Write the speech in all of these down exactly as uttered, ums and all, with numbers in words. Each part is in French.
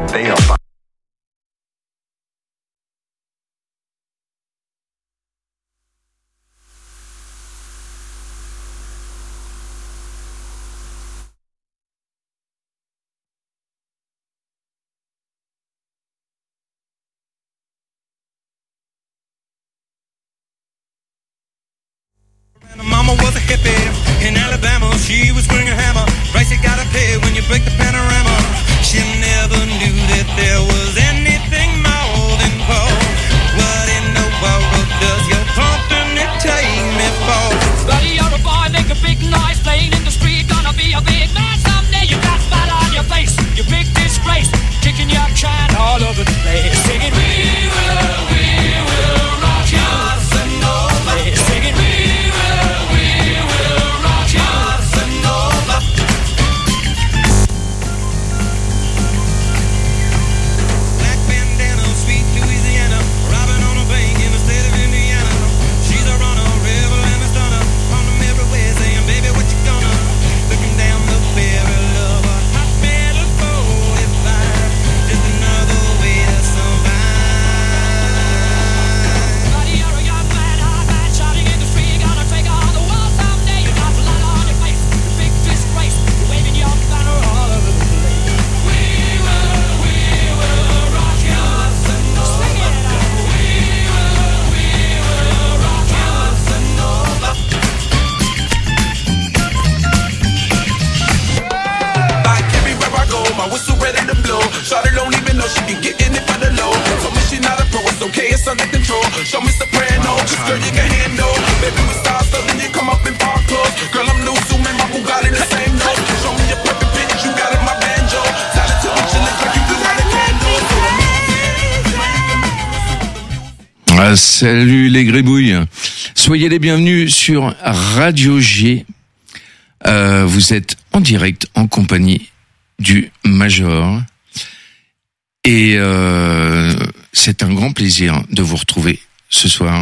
They are Mama was a hippie in Alabama. She was swinging a hammer. Price you gotta pay when you break the panorama. She never knew that there was anything more than cold. What in the world does your company take me for? Buddy, you're a boy, make a big noise, playing in the street, gonna be a big man someday. You got spot on your face, you big disgrace, kicking your can all over the place, singing we will, we will rock you, Casanova, singing we will, we will rock you, Casanova. Black bandana, sweet Louisiana, robbing on a bank in the state of Indiana. She's a runner, rebel and a stunner, on them everywhere saying, baby, what you gonna? Looking down the barrel of a hot metal forty-five, just another way to survive. Buddy, you're a young man, hard man, shouting in the street, gonna take on the world someday. You got blood on your face, you big disgrace, waving your banner all over the place. We will, we will rock you, Casanova. Sing it out. We will, we will rock you, Casanova. Like everywhere I go, my whistle ready to blow. Shawty don't even know she be getting it for the low. Told me she not a pro, it's okay, it's under control. Show me soprano, cause girl you can handle. Baby we start so then you come up in park clothes. Girl I'm new, zoom in my Bugatti the same note. Show me your perfect pitch, you got it my banjo. Tell it to me chillin' like you do light a candle. Ah, salut les gribouilles. Soyez les bienvenus sur Radio G. Euh, vous êtes en direct en compagnie du Major. Et euh, c'est un grand plaisir de vous retrouver ce soir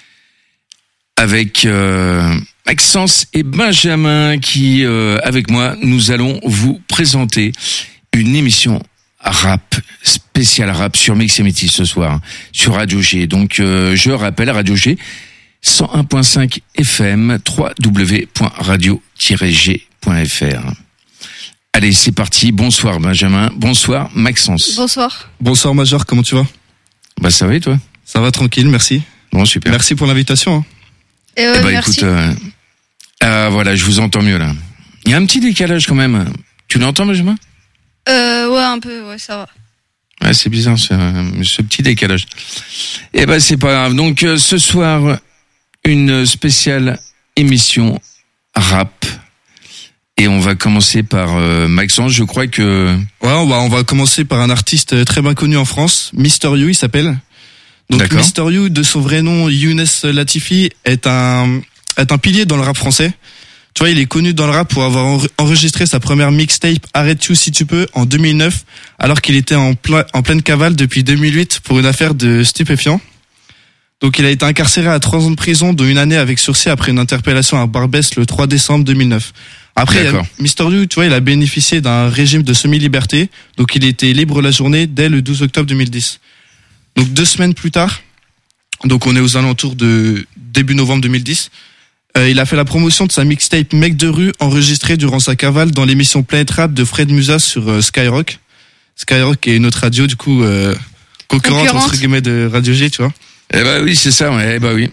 avec euh, Maxence et Benjamin qui, euh, avec moi, nous allons vous présenter une émission rap, spéciale rap sur Mix et Métis ce soir, sur Radio G. Donc, euh, je rappelle, Radio G, cent un virgule cinq F M, w w w point radio tiret g point f r. Allez, c'est parti. Bonsoir Benjamin. Bonsoir Maxence. Bonsoir. Bonsoir Major, comment tu vas? Bah ça va et toi? Ça va tranquille, merci. Bon, super. Merci pour l'invitation. Hein. Et ouais, eh bah merci. écoute, euh, ah, voilà, je vous entends mieux là. Il y a un petit décalage quand même. Tu l'entends Benjamin? Euh, ouais, un peu, ouais, ça va. Ouais, c'est bizarre ce, ce petit décalage. Eh ben c'est pas grave. Donc euh, ce soir, une spéciale émission rap. Et on va commencer par euh, Maxence. Je crois que Ouais, on va, on va commencer par un artiste très bien connu en France, Mister You, il s'appelle. Donc D'accord. Mister You, de son vrai nom, Younes Latifi, est un est un pilier dans le rap français. Tu vois, il est connu dans le rap pour avoir en- enregistré sa première mixtape Arrête You si tu peux en deux mille neuf, alors qu'il était en plein en pleine cavale depuis deux mille huit pour une affaire de stupéfiants. Donc il a été incarcéré à trois ans de prison, dont une année avec sursis après une interpellation à Barbès le trois décembre deux mille neuf. Après, D'accord. Mister You, tu vois, il a bénéficié d'un régime de semi-liberté, donc il était libre la journée dès le douze octobre deux mille dix. Donc deux semaines plus tard, donc on est aux alentours de début novembre deux mille dix, euh, il a fait la promotion de sa mixtape Mec de rue, enregistrée durant sa cavale dans l'émission Planet Rap de Fred Musa sur euh, Skyrock. Skyrock est une autre radio, du coup, euh, concurrente, Concurrente. entre guillemets de Radio G, tu vois. eh ben oui, c'est ça. Ouais, eh ben oui.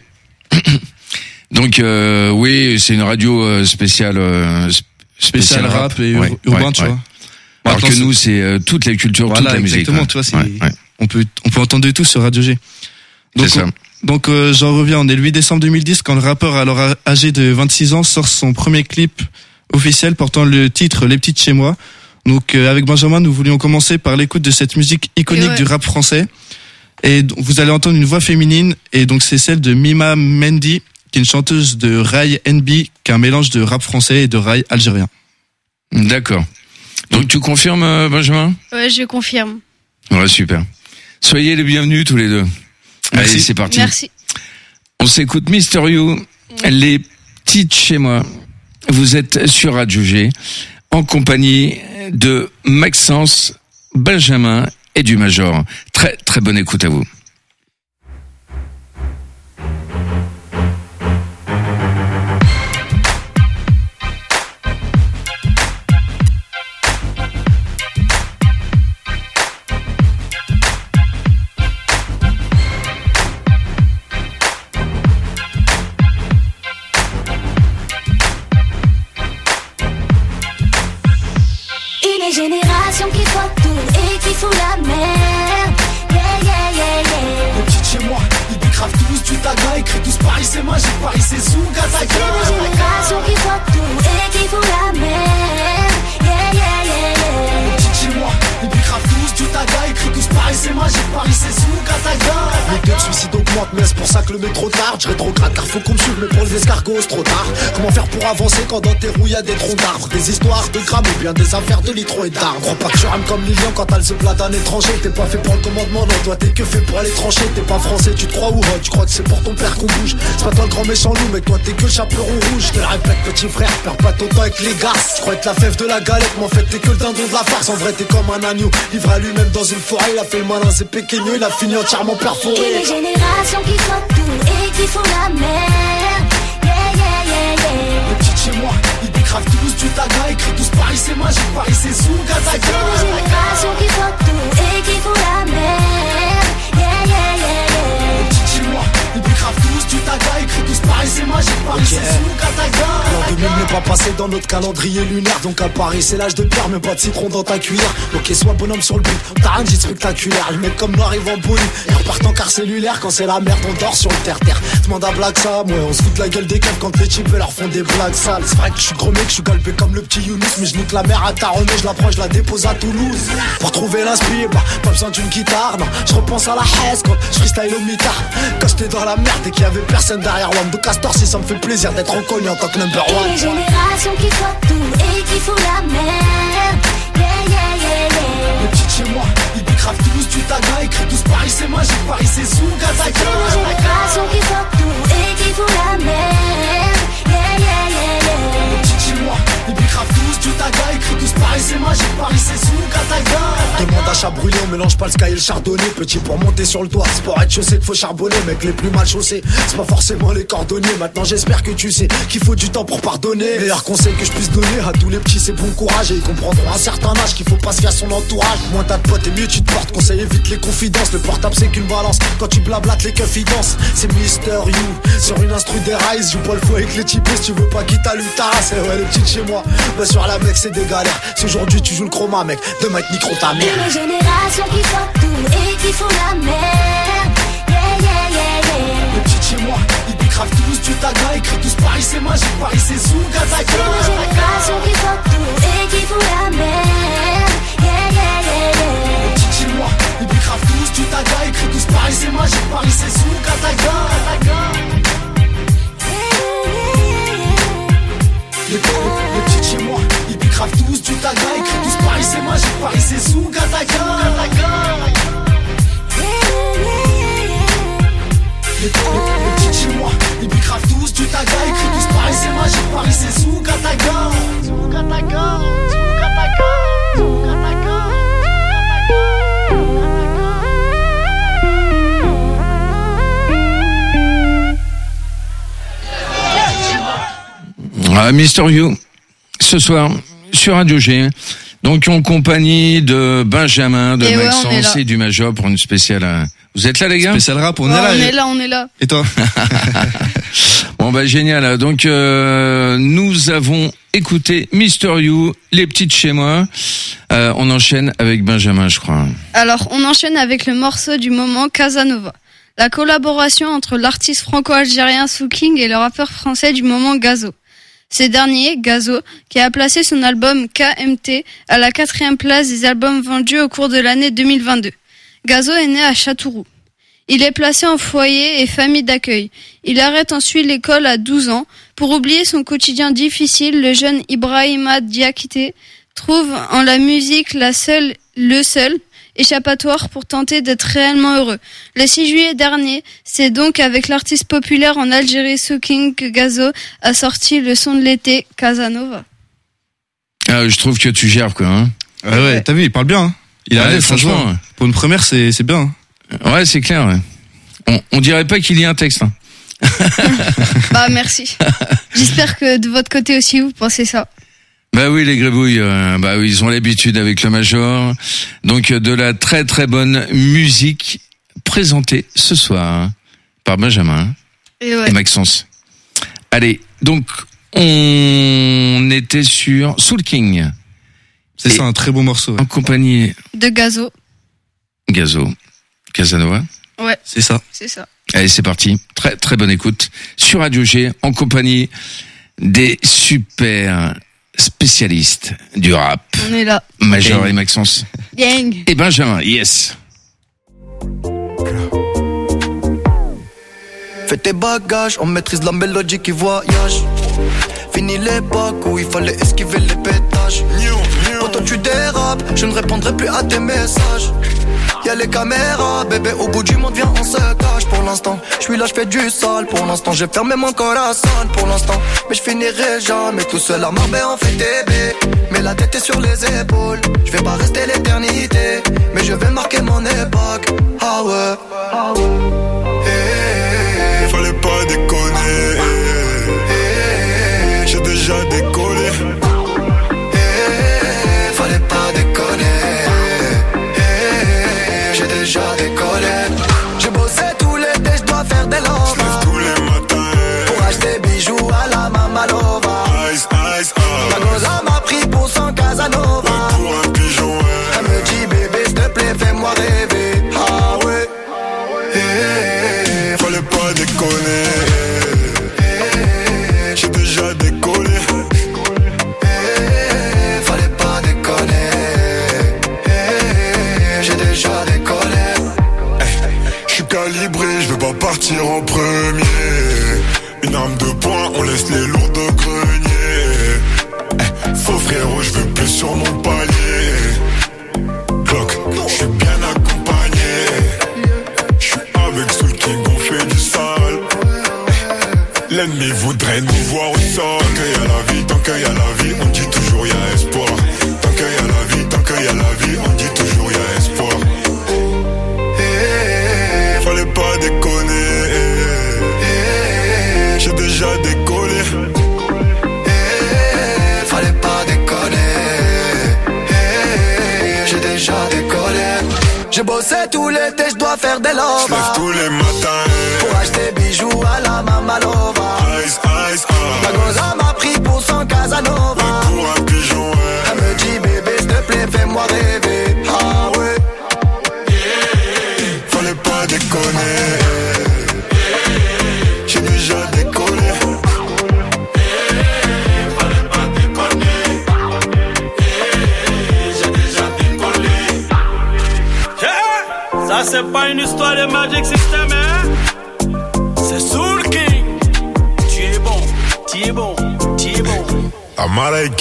Donc euh, oui, c'est une radio euh, spéciale euh, sp- Spécial rap et ur- Ouais, urbain, ouais, tu ouais. vois. Alors Maintenant, que c'est- nous, c'est euh, toutes les cultures, Voilà, toute la musique. exactement, ouais. tu vois, c'est, Ouais, ouais. on peut, on peut entendre de tout sur Radio G. Donc, C'est ça. on- donc, euh, j'en reviens, on est le huit décembre deux mille dix quand le rappeur, alors a- âgé de vingt-six ans, sort son premier clip officiel portant le titre Les Petites Chez Moi. Donc, euh, avec Benjamin, nous voulions commencer par l'écoute de cette musique iconique Et ouais. du rap français. Et donc, vous allez entendre une voix féminine, et donc c'est celle de Mima Mendy, qui est une chanteuse de rail N B, qui est un mélange de rap français et de rail algérien. D'accord. Donc tu confirmes, euh, Benjamin? Ouais, je confirme. Ouais, super. Soyez les bienvenus tous les deux. Merci. Allez, c'est parti. Merci. On s'écoute Mister You, les petites chez moi. Vous êtes sur Radio G, en compagnie de Maxence, Benjamin et du Major. Très très bonne écoute à vous. Une génération qui croit tout et qui fout la merde. Yeah, yeah, yeah, yeah. Les petites chez moi, ils décravent tous du taga, écrit tous Paris c'est magique, Paris c'est Zouga, taga. Une génération qui croit tout et qui fout la merde. Yeah, yeah, yeah, yeah. Les petites chez moi, ils décravent tous du taga, écrit tous Paris c'est magique, Paris c'est Zouga, taga. Les taux de suicide augmentent, mais c'est pour ça que le métro tarde. Je rétrograde car faut qu'on me suive, mais pour les escargots c'est trop tard. Comment faire pour avancer quand dans tes roues y'a des troncs d'arbres, des histoires de grammes ou bien des affaires de litro et d'arbres. Crois pas que tu rames comme Lilian quand elle se plat d'un étranger. T'es pas fait pour le commandement, non, toi t'es que fait pour aller trancher. T'es pas français, tu te crois ou tu crois que c'est pour ton père qu'on bouge. C'est pas toi le grand méchant loup, mais toi t'es que le chaperon rouge. Je te le répète petit frère, perds pas ton temps avec les gars. Tu crois être la fève de la galette, mais en fait t'es que le dindon de la farce. En vrai t'es comme un agneau, livré à lui-même dans une forêt. Il a fait le malin, c'est péqueño, il a fini entièrement perforé. Une génération qui croit tout et qui fout la merde. Yeah, yeah, yeah, yeah. Les petites chez moi, ils décravent tous du taga, écrit tous Paris c'est magique, Paris c'est Zouga, taga. Une génération qui croit tout et qui fout la merde. Yeah, yeah, yeah, yeah. Les petites chez moi, ils décravent tous du taga, écrit tous Paris c'est magique, Paris c'est Zouga, taga. L'an deux mille n'est pas passé dans notre calendrier lunaire, donc à Paris c'est l'âge de pierre, mais pas de citron dans ta cuillère. Ok, sois bonhomme sur le but, t'as rien dit spectaculaire. Le mec comme nous arrive en boule, et repart en car cellulaire. Quand c'est la merde, on dort sur le terre-terre. Demande à Black Sam, ouais, on se fout de la gueule des keufs quand les types leur font des blagues sales. C'est vrai que je suis gros mec, je suis galbé comme le petit Younous, mais je nique la mer à Taronnet, je la prends, je la dépose à Toulouse. Pour trouver l'inspire, bah, pas besoin d'une guitare, non. Je repense à la haise quand je freestyle au mitard. Quand j'étais dans la merde et qu'il y avait personne derrière Wam de Castor, si ça me fait plaisir d'être reconnu en tant que number one. Une génération qui croit tout et qui fout la merde. Yeah, yeah, yeah, yeah. Les petites chez moi, ils décravent tous du taga, écrit tous Paris c'est magique, Paris c'est Zouga, taga. Une génération qui croit tout et qui fout la merde. Yeah, yeah, yeah, yeah. Les petites chez moi, ils décravent tous du taga, écrit tous Paris c'est magique, Paris c'est Zouga, taga. Demande à chat brûlé, on mélange pas le sky et le chardonnay. Petit pour monter sur le toit, c'est pour être chaussé qu'il faut charbonner. Mec les plus mal chaussés, c'est pas forcément les cordonniers. Maintenant j'espère que tu sais qu'il faut du temps pour pardonner. Meilleur conseil que je puisse donner à tous les petits, c'est bon courage. Et ils comprendront à un certain âge qu'il faut pas se fier à son entourage. Moins t'as de potes et mieux tu te portes. Conseil évite les confidences, le portable c'est qu'une balance. Quand tu blablates les keufs ils dansent. C'est Mister You, sur une instru des Rise. Joue pas le fou avec les types si tu veux pas quitter lui ta race. Et ouais les petites chez moi, bah sur la mec c'est des galères. Si aujourd'hui tu joues le chroma mec, demain te micro ta mère. Une génération qui croit tout et qui fout la merde. Yeah, yeah, yeah, yeah. Les petites chez moi, ils décravent tous du taga, écrit tous Paris c'est magique, Paris c'est Zouga, taga. Une génération qui croit tout et qui fout la merde. Yeah, yeah, yeah, yeah. Les petites chez moi, ils décravent tous du taga, écrit tous Paris c'est magique, Paris c'est Zouga, taga, taga. Les, les, les petites chez moi, ils décravent tous du taga, écrit tous Paris c'est magique, Paris c'est Zouga, taga, taga. Les, les, les petites chez moi, ils décravent tous du taga, écrit tous Paris c'est magique, Paris c'est Zouga, taga. Zouga, taga, Zouga, taga, Zouga, taga. Ah, Mister You, ce soir, sur Radio G. Donc, en compagnie de Benjamin, de Et ouais, on est Maxence là. et du Major pour une spéciale. euh, Vous êtes là, les gars? Spécial rap, on Ouais, est là. on et- est là, on est là. Et toi? Bon, bah, génial. Donc, euh, nous avons écouté Mister You, Les Petites Chez Moi. Euh, on enchaîne avec Benjamin, je crois. Alors, on enchaîne avec le morceau du moment Casanova. La collaboration entre l'artiste franco-algérien Souking et le rappeur français du moment Gazo. Ces derniers, Gazo, qui a placé son album K M T à la quatrième place des albums vendus au cours de l'année deux mille vingt-deux. Gazo est né à Châteauroux. Il est placé en foyer et famille d'accueil. Il arrête ensuite l'école à douze ans. Pour oublier son quotidien difficile, le jeune Ibrahima Diakité trouve en la musique la seule, le seul échappatoire pour tenter d'être réellement heureux. Le six juillet dernier, c'est donc avec l'artiste populaire en Algérie Souking que Gazo a sorti le son de l'été, Casanova. Ah, je trouve que tu gères, quoi. Hein. Ah ouais, t'as vu, il parle bien. Hein. Il a Ouais, l'air, franchement. franchement. Pour une première, c'est, c'est bien. hein. Ouais, c'est clair. Ouais. On, on dirait pas qu'il y a un texte. Hein. Bah merci. J'espère que de votre côté aussi vous pensez ça. Bah oui, les grébouilles, euh, bah oui, ils ont l'habitude avec le Major. Donc euh, de la très très bonne musique présentée ce soir hein, par Benjamin Et ouais. et Maxence. Allez, donc on était sur Soul King C'est Et- ça, un très beau morceau. ouais. en compagnie De Gazo. Gazo, Casanova. Ouais, C'est ça. c'est ça. Allez, c'est parti. Très très bonne écoute sur Radio G en compagnie des super spécialistes du rap, On est là. Major et Maxence Gang. et Benjamin. Yes. Fais tes bagages, on maîtrise la mélodie qui voyage. Fini l'époque où il fallait esquiver les pétages. Quand tu dérapes, je ne répondrai plus à tes messages. Y'a les caméras, bébé, au bout du monde, viens, on se cache. Pour l'instant, je suis là, je fais du sale. Pour l'instant, j'ai fermé mon corazon. Pour l'instant, mais je finirai jamais tout seul à Marbella, on fait bébé. Mais la tête est sur les épaules. Je vais pas rester l'éternité, mais je vais marquer mon époque. Ah ouais, ah ouais. Hey, Fallait pas déconner. hey, J'ai déjà décollé. hey, fallait pas déconner. Hey, j'ai déjà décollé. J'ai bossé tout l'été, je dois faire des J'lève lovas. tous les matins. Pour acheter bijoux à la Mamalova. Ice, ice, Ma ice. goza m'a pris pour son Casanova. Pour un pigeon, ouais. Elle me dit bébé s'il te plaît fais-moi rêver. Ah ouais. Hey, Fallait pas déconner. hey, J'ai déjà décollé. hey, fallait pas déconner. Hey, j'ai déjà décollé. J'suis calibré, j'vais pas partir en premier. Une arme de poing, on laisse les lourds de grenier. Eh, Faux frérot, j'veux plus sur mon palier. Glock, j'suis bien accompagné. J'suis avec Soul King, on fait du sale. Eh, L'ennemi voudrait nous voir au sol. Tant qu'il y a la vie, tant qu'il y a la vie, on dit toujours y a espoir. Tant qu'il y a la vie, tant qu'il y a la vie, on dit toujours y a espoir. Hey, Fallait pas déconner. hey, J'ai déjà décollé. hey, fallait pas déconner. Hey, j'ai déjà décollé. J'ai bossé tout l'été, je dois faire des J'lève lovas. tous les matins. Pour acheter bijoux à la Mamalova. Ice, ice, Ma ice. goza m'a pris pour son Casanova. Pour un pigeon, ouais. Elle me dit bébé s'il te plaît fais-moi rêver. Ah ouais. Fallait pas déconner. J'ai déjà décollé. Fallait pas déconner. J'ai déjà décollé. Ça c'est pas une histoire de Magic System, hein? C'est Soul King. Tu es bon, tu es bon, tu es bon. Américain.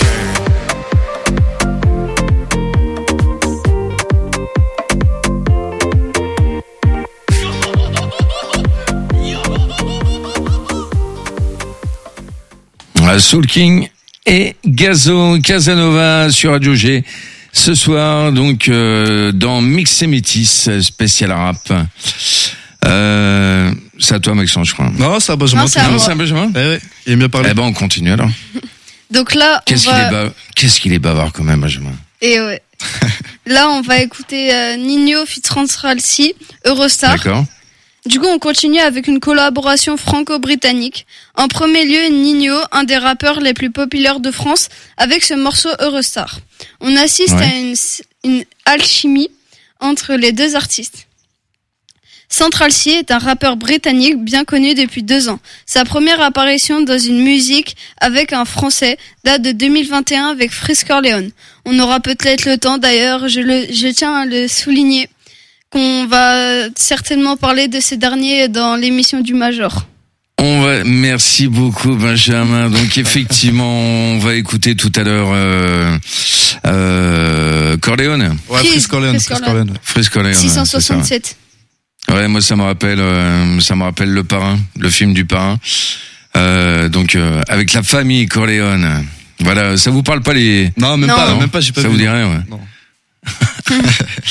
Voilà, Soul King et Gazo Casanova sur Radio G. Ce soir, donc, euh, dans Mix et Métis, spécial rap. Euh, c'est à toi, Maxence, je crois. Non, c'est à Benjamin. Non, c'est à tout Non, moi. c'est un Benjamin? Eh ouais, il aime bien parler. Eh ben, on continue alors. Donc là, on Qu'est-ce qu'il va... est, ba- Qu'est-ce qu'il est bavard quand même, Benjamin. Et ouais. Là, on va écouter euh, Nino feat. Ralsi, Eurostar. D'accord. Du coup, on continue avec une collaboration franco-britannique. En premier lieu, Nino, un des rappeurs les plus populaires de France, avec ce morceau Eurostar. On assiste Ouais. à une, une alchimie entre les deux artistes. Central C est un rappeur britannique bien connu depuis deux ans. Sa première apparition dans une musique avec un français date de deux mille vingt et un avec Freeze Corleone. On aura peut-être le temps d'ailleurs, je, le, je tiens à le souligner, qu'on va certainement parler de ces derniers dans l'émission du Major. On va, merci beaucoup, Benjamin. Donc, effectivement, on va écouter tout à l'heure, euh, euh, Corleone. Ouais, Freeze, Freeze Corleone. Freeze Freeze Corleone. Corleone. Freeze Corleone. six cent c'est ça. soixante-sept. Ouais, moi ça me rappelle, euh, ça me rappelle le Parrain, le film du Parrain. Euh, donc euh, avec la famille Corleone. Voilà, ça vous parle pas les Non, même Non. pas, Non, même pas, j'ai pas ça vu. vous dit rien, ouais. Non.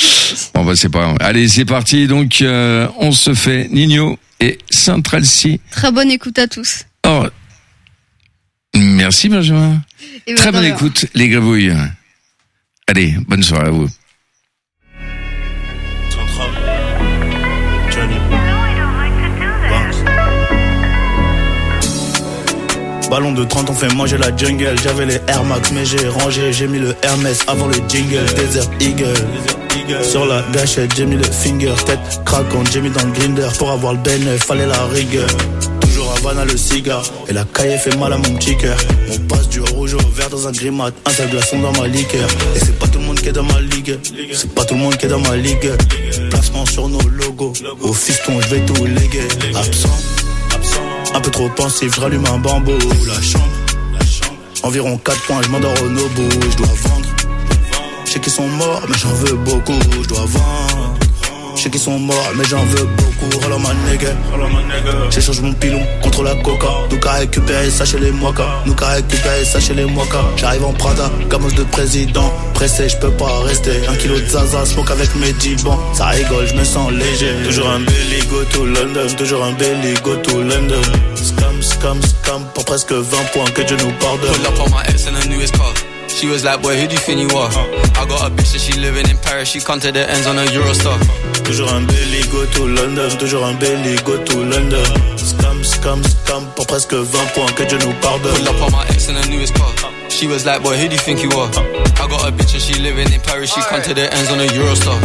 bah c'est pas grave. Allez, c'est parti. Donc, euh, on se fait Nino et Central C. Très bonne écoute à tous. Oh, merci Benjamin. Et Très ben, bonne voilà. écoute, les gribouilles. Allez, bonne soirée à vous. Central. Johnny. Banks. Ballon de trente, on fait manger la jungle. J'avais les Air Max, mais j'ai rangé. J'ai mis le Hermès avant le jingle. Desert Eagle. Sur la gâchette, j'ai mis le finger. Tête craquante, j'ai mis dans le grinder. Pour avoir le bénéf, fallait la rigueur. Toujours Havana le cigare. Et la caille fait mal à mon petit cœur. On passe du rouge au vert dans un grimat. Un seul glaçon dans ma liqueur. Et c'est pas tout le monde qui est dans ma ligue. C'est pas tout le monde qui est dans ma ligue. Placement sur nos logos. Au fiston, je vais tout léguer. Absent. Un peu trop pensif, je rallume un bambou. La chambre. Environ quatre points, je m'endors au Nobu. Je dois vendre. Je sais qu'ils sont morts, mais j'en veux beaucoup. Je dois vendre. Je sais qu'ils sont morts, mais j'en veux beaucoup. Roll on my nigga. J'échange mon pilon contre la coca. Nous qu'à récupérer ça chez les moikas. Nous qu'à récupérer ça chez les moikas. J'arrive en Prada, gamos de président. Pressé, je peux pas rester. Un kilo de zaza, smoke avec mes dix bons. Ça rigole, je me sens léger. Toujours un belly, go to London. Toujours un belly, go to London. Scam, scam, scam. Pour presque vingt points, que Dieu nous pardonne. Pull up on my ex in the newest car. She was like, boy, who do you think you are? I got a bitch that she living in Paris. She come to the ends on a Eurostar. Toujours un belly, go to London. Toujours un belly, go to London. Scam, scam, scam. Pour presque vingt points, que Dieu nous pardonne. Pull up on my ex in the newest car. She was like, boy, who do you think you are? I got a bitch that she living in Paris. She come to the ends on a Eurostar.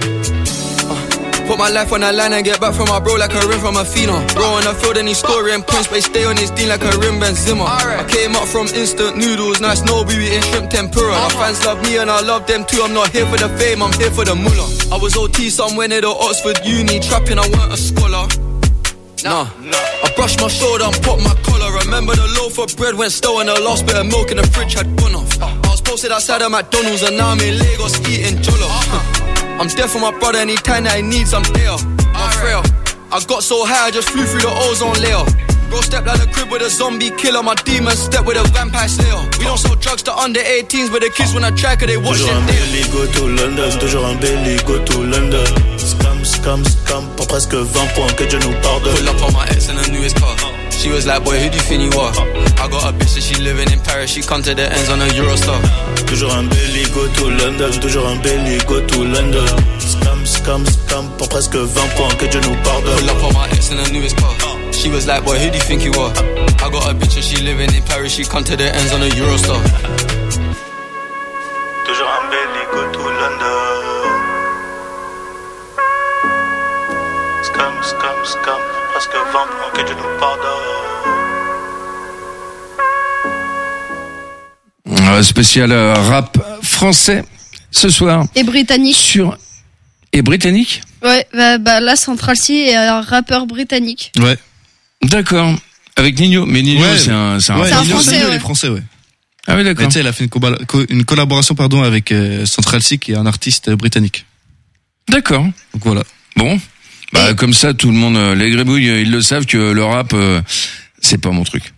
Put my life on the line and get back from my bro like a rim from a phenom. Bro on the field and he's scoring points, but he stay on his dean like a rim Ben Zimmer. I came up from instant noodles, nice no we eating shrimp tempura. My fans love me and I love them too. I'm not here for the fame, I'm here for the moolah. I was O T somewhere near the Oxford Uni, trapping I weren't a scholar. Nah, I brushed my shoulder and popped my collar. Remember the loaf of bread went stale and the last bit of milk in the fridge had gone off. I was posted outside of McDonald's and now I'm in Lagos eating jollof. I'm there for my brother anytime that he needs, I'm there. I'm frail. I got so high, I just flew through the ozone layer. Bro stepped out the crib with a zombie killer, my demons step with a vampire slayer. We don't sell drugs to under eighteens, but the kids when I track it, they watch Toujours it un there. belly, go to London. Toujours un belly, go to London. Scam, scam, scam. Pour presque vingt points, que Dieu nous pardonne. Pull up on my ex in the newest car. She was like, boy, who do you think you are? I got a bitch that she living in Paris. She come to the ends on a Eurostar. Toujours un belly, go to London. Toujours un belly, go to London. Scam, scam, scam. Pour presque vingt points, que Dieu nous pardonne. Pull up on my ex in the newest car. She was like, boy, who do you think you are? I got a bitch that she living in Paris. She come to the ends on a Eurostar. Toujours un belly, go to London. Scam, scam, scam. Presque vingt points, que Dieu nous pardonne. Euh, spécial euh, rap français ce soir. Et britannique. Sur et britannique. Ouais, bah, bah là, Central C est un rappeur britannique. Ouais. D'accord. Avec Nino, mais Nino Ouais. c'est un c'est un, Ouais, C'est un Nino, Français, Nino, ouais. il est français, ouais. Ah oui Mais d'accord. tu sais, il a fait une, colla- co- une collaboration pardon avec euh, Central C, qui est un artiste euh, britannique. D'accord. Donc voilà. Bon. Bah Et- comme ça tout le monde euh, les gribouilles euh, ils le savent que le rap euh, c'est pas mon truc.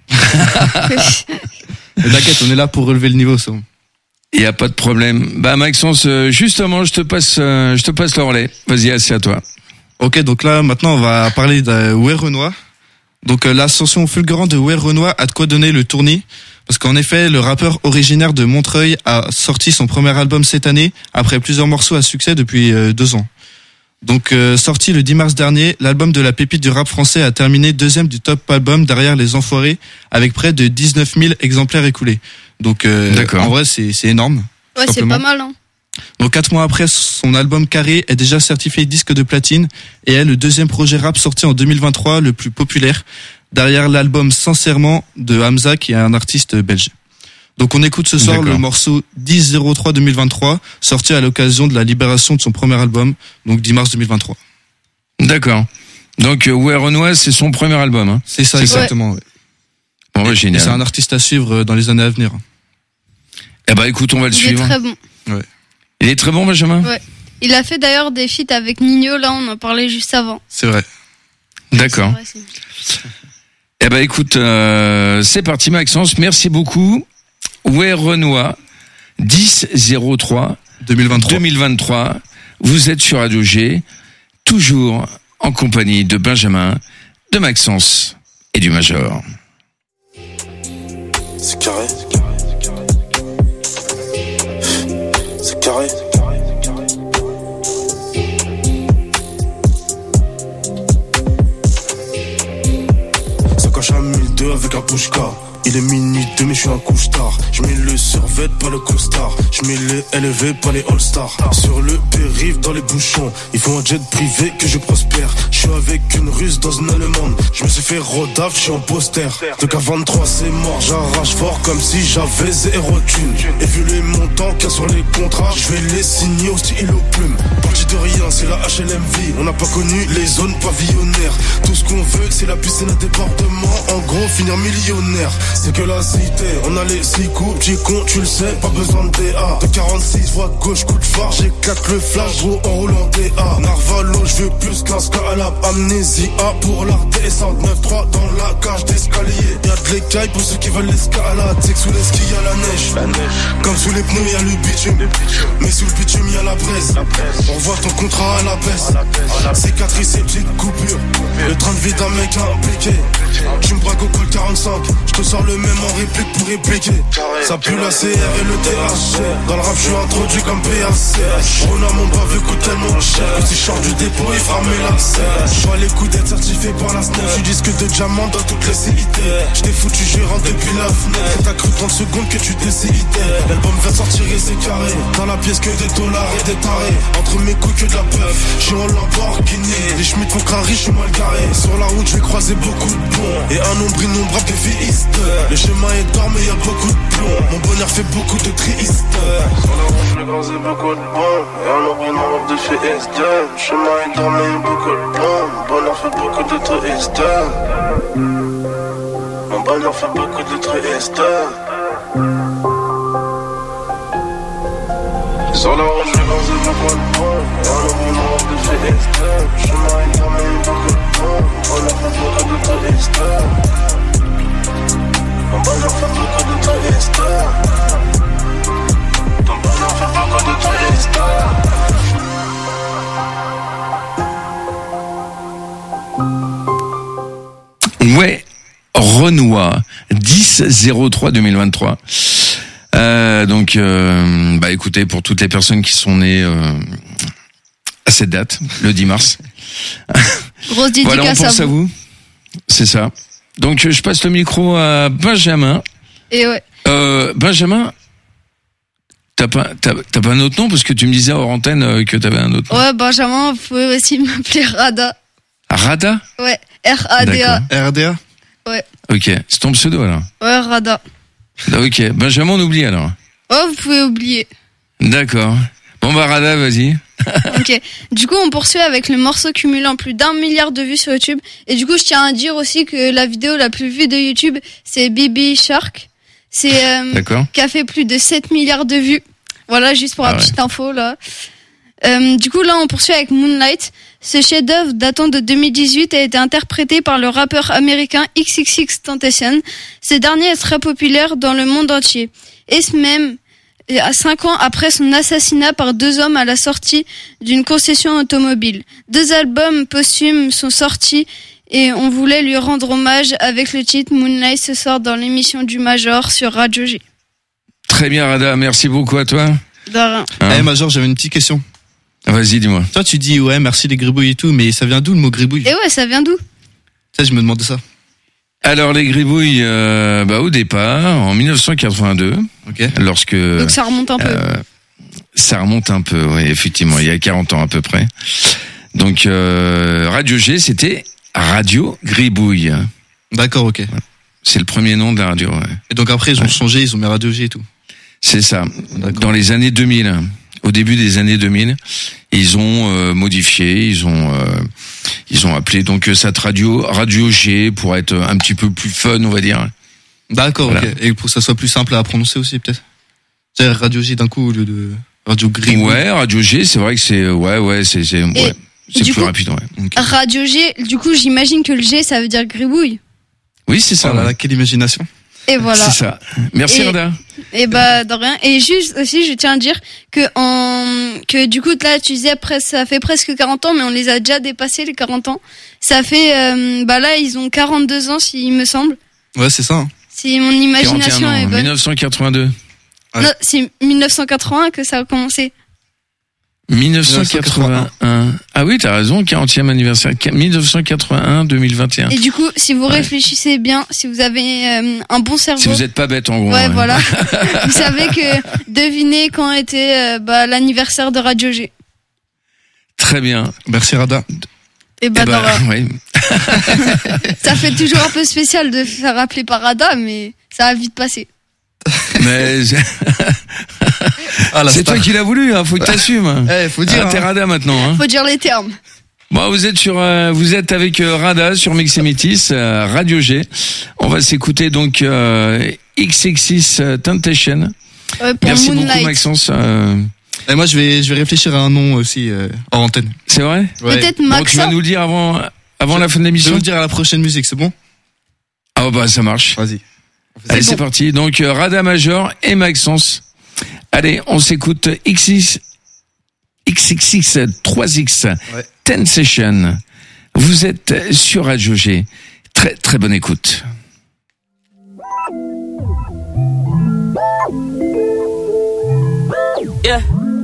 Mais t'inquiète, on est là pour relever le niveau, ça. Il y a pas de problème. Bah Maxence, euh, justement, je te passe euh, je te passe le relais. Vas-y, c'est à toi. Ok, donc là, maintenant, on va parler de Way Renoir. Donc, euh, l'ascension fulgurante de Way Renoir a de quoi donner le tournis. Parce qu'en effet, le rappeur originaire de Montreuil a sorti son premier album cette année, après plusieurs morceaux à succès depuis euh, deux ans. Donc, euh, sorti le dix mars dernier, l'album de la pépite du rap français a terminé deuxième du top album derrière Les Enfoirés, avec près de dix-neuf mille exemplaires écoulés. Donc, euh, D'accord. en vrai, c'est, c'est énorme. Ouais, c'est simplement. pas mal, hein. Donc quatre mois après, son album Carré est déjà certifié disque de platine et est le deuxième projet rap sorti en deux mille vingt-trois le plus populaire, derrière l'album Sincèrement de Hamza, qui est un artiste belge. Donc on écoute ce soir D'accord. le morceau dix zéro trois deux mille vingt-trois, sorti à l'occasion de la libération de son premier album, donc dix mars deux mille vingt-trois. D'accord. Donc euh, Ouais Renoir, c'est son premier album. Hein. C'est ça C'est ça. exactement. Ouais. Bon, ouais, Et génial. c'est un artiste à suivre dans les années à venir. Eh ben écoute, on va le Il est suivre. très bon. Il est très bon, Benjamin. Ouais. Il a fait d'ailleurs des feats avec Nino, là, on en parlait juste avant. C'est vrai. D'accord. C'est vrai, c'est- Eh ben écoute, euh, c'est parti Maxence, merci beaucoup. Ouais Renoir, dix zéro trois deux mille vingt-trois. deux mille vingt-trois. Vous êtes sur Radio G, toujours en compagnie de Benjamin, de Maxence et du Major. C'est carré. C'est carré. Ça cache à mille deux avec un pushka. Il est minuit deux mais je suis un couche-tard. Je mets le survêt, pas le costard. Je mets les L V, pas les All-Stars. Sur le périph' dans les bouchons. Il faut un jet privé que je prospère. Je suis avec une russe dans une allemande. Je me suis fait rodaf, je suis en poster. De K vingt-trois c'est mort, j'arrache fort comme si j'avais zéro thune. Et vu les montants qu'il y a sur les contrats, je vais les signer au stylo plume. Parti de rien, c'est la H L M V. On n'a pas connu les zones pavillonnaires. Tout ce qu'on veut, c'est la piscine à débordement. En gros, finir millionnaire. C'est que la cité, on a les six coups, petit con, tu le sais, pas besoin de D A. De quarante-six, voie gauche, coup de phare, j'éclate le flash, gros, en roulant D A. Narvalo, je veux plus qu'un Scalab, amnésia pour l'art descente. neuf trois dans la cage d'escalier. Y'a de l'écaille pour ceux qui veulent l'escalade. C'est que sous les skis y'a la neige. la neige. Comme sous les pneus y'a le bitume. Mais sous le bitume y'a la braise. On voit ton contrat à la baisse. Cicatrice et petite coupure. Le train de vie d'un mec impliqué. Tu me braques au col quarante-cinq. Je te sors le même en réplique pour répliquer. Ça pue la C R et le D H. Dans le rap je suis introduit comme P A C H. On a mon baveux coûte tellement cher que si je sors du dépôt il fera mes lacets. Je vois les coups d'être certifié par la S N E F. Je suis disque de diamant dans toutes les C I T. Je t'ai foutu gérant depuis la fenêtre. T'as cru trente secondes que tu décidais. L'album va sortir et c'est carré. Dans la pièce que des dollars et des tarés. Entre mes couilles que de la peuf. Je suis en Lamborghini. Les Schmitt font crari, je suis mal garé. Sur la route je vais croiser beaucoup de bons. Et un nombril nombrable que féiste. Le chemin est d'or mais y'a beaucoup de plomb. Mon bonheur fait beaucoup de tristes. Sur la route je vais croiser beaucoup de bons. Et un nombril nombrable de féiste. Le chemin est d'or mais y'a beaucoup de plomb. Mon bonheur fait beaucoup de tristes. Mon bonheur fait beaucoup de tristes. Sur la route je vais croiser beaucoup de bons. Et un nombril nombrable de féiste. Le chemin est d'or mais y'a beaucoup de plomb. Mon bonheur fait beaucoup de tristes. Ton bonheur fait beaucoup de tristes. Ton bonheur fait beaucoup de tristes. Ouais, Renoir, dix zéro trois deux mille vingt-trois. Euh, donc, euh, bah écoutez, pour toutes les personnes qui sont nées euh, à cette date, le dix mars. Grosse dédicace voilà, on pense à à vous. vous. C'est ça. Donc, je passe le micro à Benjamin. Et ouais. Euh, Benjamin, t'as pas, t'as, t'as pas un autre nom parce que tu me disais hors antenne euh, que t'avais un autre nom. Ouais, Benjamin, vous pouvez aussi m'appeler Rada. Rada? Ouais, R A D A. R D A? Ouais. Ok, c'est ton pseudo alors. Ouais, Rada. Ok, Benjamin, on oublie alors. Ouais, vous pouvez oublier. D'accord. Bon bah Rada, vas-y. Ok. Du coup, on poursuit avec le morceau cumulant plus d'un milliard de vues sur YouTube. Et du coup, je tiens à dire aussi que la vidéo la plus vue de YouTube, c'est Baby Shark. C'est euh, D'accord. qui a fait plus de sept milliards de vues. Voilà, juste pour Ah la ouais. petite info là. Euh, du coup, là, on poursuit avec Moonlight. Ce chef-d'œuvre datant de deux mille dix-huit a été interprété par le rappeur américain X X X Tentacion. Ce dernier est très populaire dans le monde entier. Et ce même à cinq ans après son assassinat par deux hommes à la sortie d'une concession automobile. Deux albums posthumes sont sortis et on voulait lui rendre hommage avec le titre Moonlight ce soir dans l'émission du Major sur Radio G. Très bien Rada, merci beaucoup à toi. De rien. Hein Eh, Major, j'avais une petite question. Vas-y, dis-moi. Toi, tu dis, ouais, merci les gribouilles et tout, mais ça vient d'où le mot gribouille? Et ouais, ça vient d'où? Ça, je me demandais ça. Alors les gribouilles, euh, bah au départ, en dix-neuf cent quatre-vingt-deux, Ok. lorsque Donc ça remonte un peu. euh, ça remonte un peu, oui, effectivement, il y a quarante ans à peu près. Donc euh, Radio G, c'était Radio Gribouille. D'accord, ok. C'est le premier nom de la radio. Ouais. Et donc après, ils ont changé, ils ont mis Radio G et tout. C'est ça. D'accord. Dans les années deux mille, au début des années deux mille, ils ont euh, modifié, ils ont euh, ils ont appelé donc cette radio Radio G pour être un petit peu plus fun, on va dire. D'accord, Voilà. ok. Et pour que ça soit plus simple à prononcer aussi, peut-être. C'est-à-dire Radio G d'un coup au lieu de Radio Gribouille. Ouais, Radio G, c'est vrai que c'est ouais ouais, c'est c'est ouais, c'est du plus coup- rapide, ouais. Ok. Radio G, du coup, j'imagine que le G, ça veut dire gribouille. Oui, c'est ça. Oh là ouais. là, quelle imagination. Et voilà. C'est ça. Merci Et- Rada. Et bah de rien. Et juste aussi, je tiens à dire que en que du coup là tu disais après ça fait presque quarante ans, mais on les a déjà dépassés les quarante ans. Ça fait euh, bah là ils ont quarante-deux ans, s'il me semble. Ouais, c'est ça. Hein. Si mon imagination quarante et un ans, est bonne. dix-neuf cent quatre-vingt-deux. Ouais. Non, c'est dix-neuf cent quatre-vingt-un que ça a commencé. dix-neuf cent quatre-vingt-un. Ah oui, t'as raison, quarantième anniversaire. dix-neuf cent quatre-vingt-un deux mille vingt et un. Et du coup, si vous Ouais. réfléchissez bien, si vous avez euh, un bon cerveau. Si vous êtes pas bête en gros. Ouais, ouais. voilà. Vous savez que devinez quand était euh, bah, l'anniversaire de Radio G. Très bien. Merci Rada. Et bah, Eh ben, dans- ouais. ça fait toujours un peu spécial de faire appeler par Rada, mais ça va vite passer. Mais Ah, la c'est star. toi qui l'as voulu, hein, faut que t'assumes. Eh, faut dire. Ah, t'es hein. Rada maintenant. Hein. Faut dire les termes. Bon, vous êtes sur, euh, vous êtes avec euh, Rada sur Mix et Métis, euh, Radio G. On va s'écouter donc euh, X X six euh, Temptation. Ouais, pour Merci Moonlight. beaucoup Maxence. Euh, Et moi, je vais, je vais réfléchir à un nom aussi euh, hors antenne. c'est vrai. Ouais. Peut-être Bon, tu Maxa. vas nous le dire avant, avant la fin de Je vais l'émission. vous dire à la prochaine musique, c'est bon? Ah bah ça marche. Vas-y. Allez, bon. c'est parti. Donc euh, Rada Major et Maxence. Allez, on s'écoute X six X X six trois X Ouais. dix Session. Vous êtes sur Radio G. Très très bonne écoute. Yeah.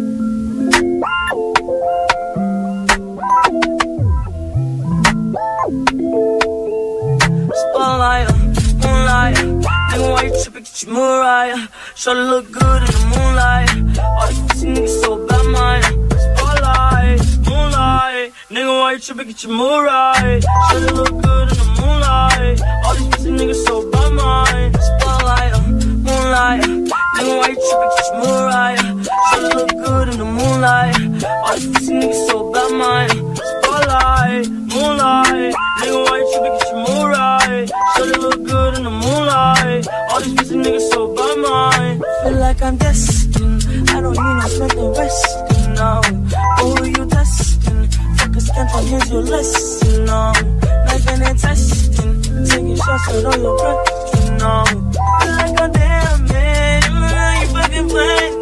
Spotlight, moonlight. Nigga, why you tripping? Get your Mariah. Shawty look good in the moonlight. All these pussy niggas so bad, mine. Spotlight, moonlight. Nigga, why you tripping? Get your Mariah. Shawty look good in the moonlight. All these pussy niggas so bad, mine. Spotlight, moonlight. Nigga, why you tripping? Get your Mariah. Shawty look good in the moonlight. All these pussy niggas so bad, mine. Spotlight, moonlight. Nigga, why you tripping? Get your Mariah. Shawty look good in the moonlight. All these pussy niggas so bad, mine. Feel like I'm destined. I don't need no smoke and resting now. Oh, who you testing? Fuck a scantron, here's your lesson now. Knife and testing. Taking shots with all your breath, you know. Feel like a damn man. You fucking playing.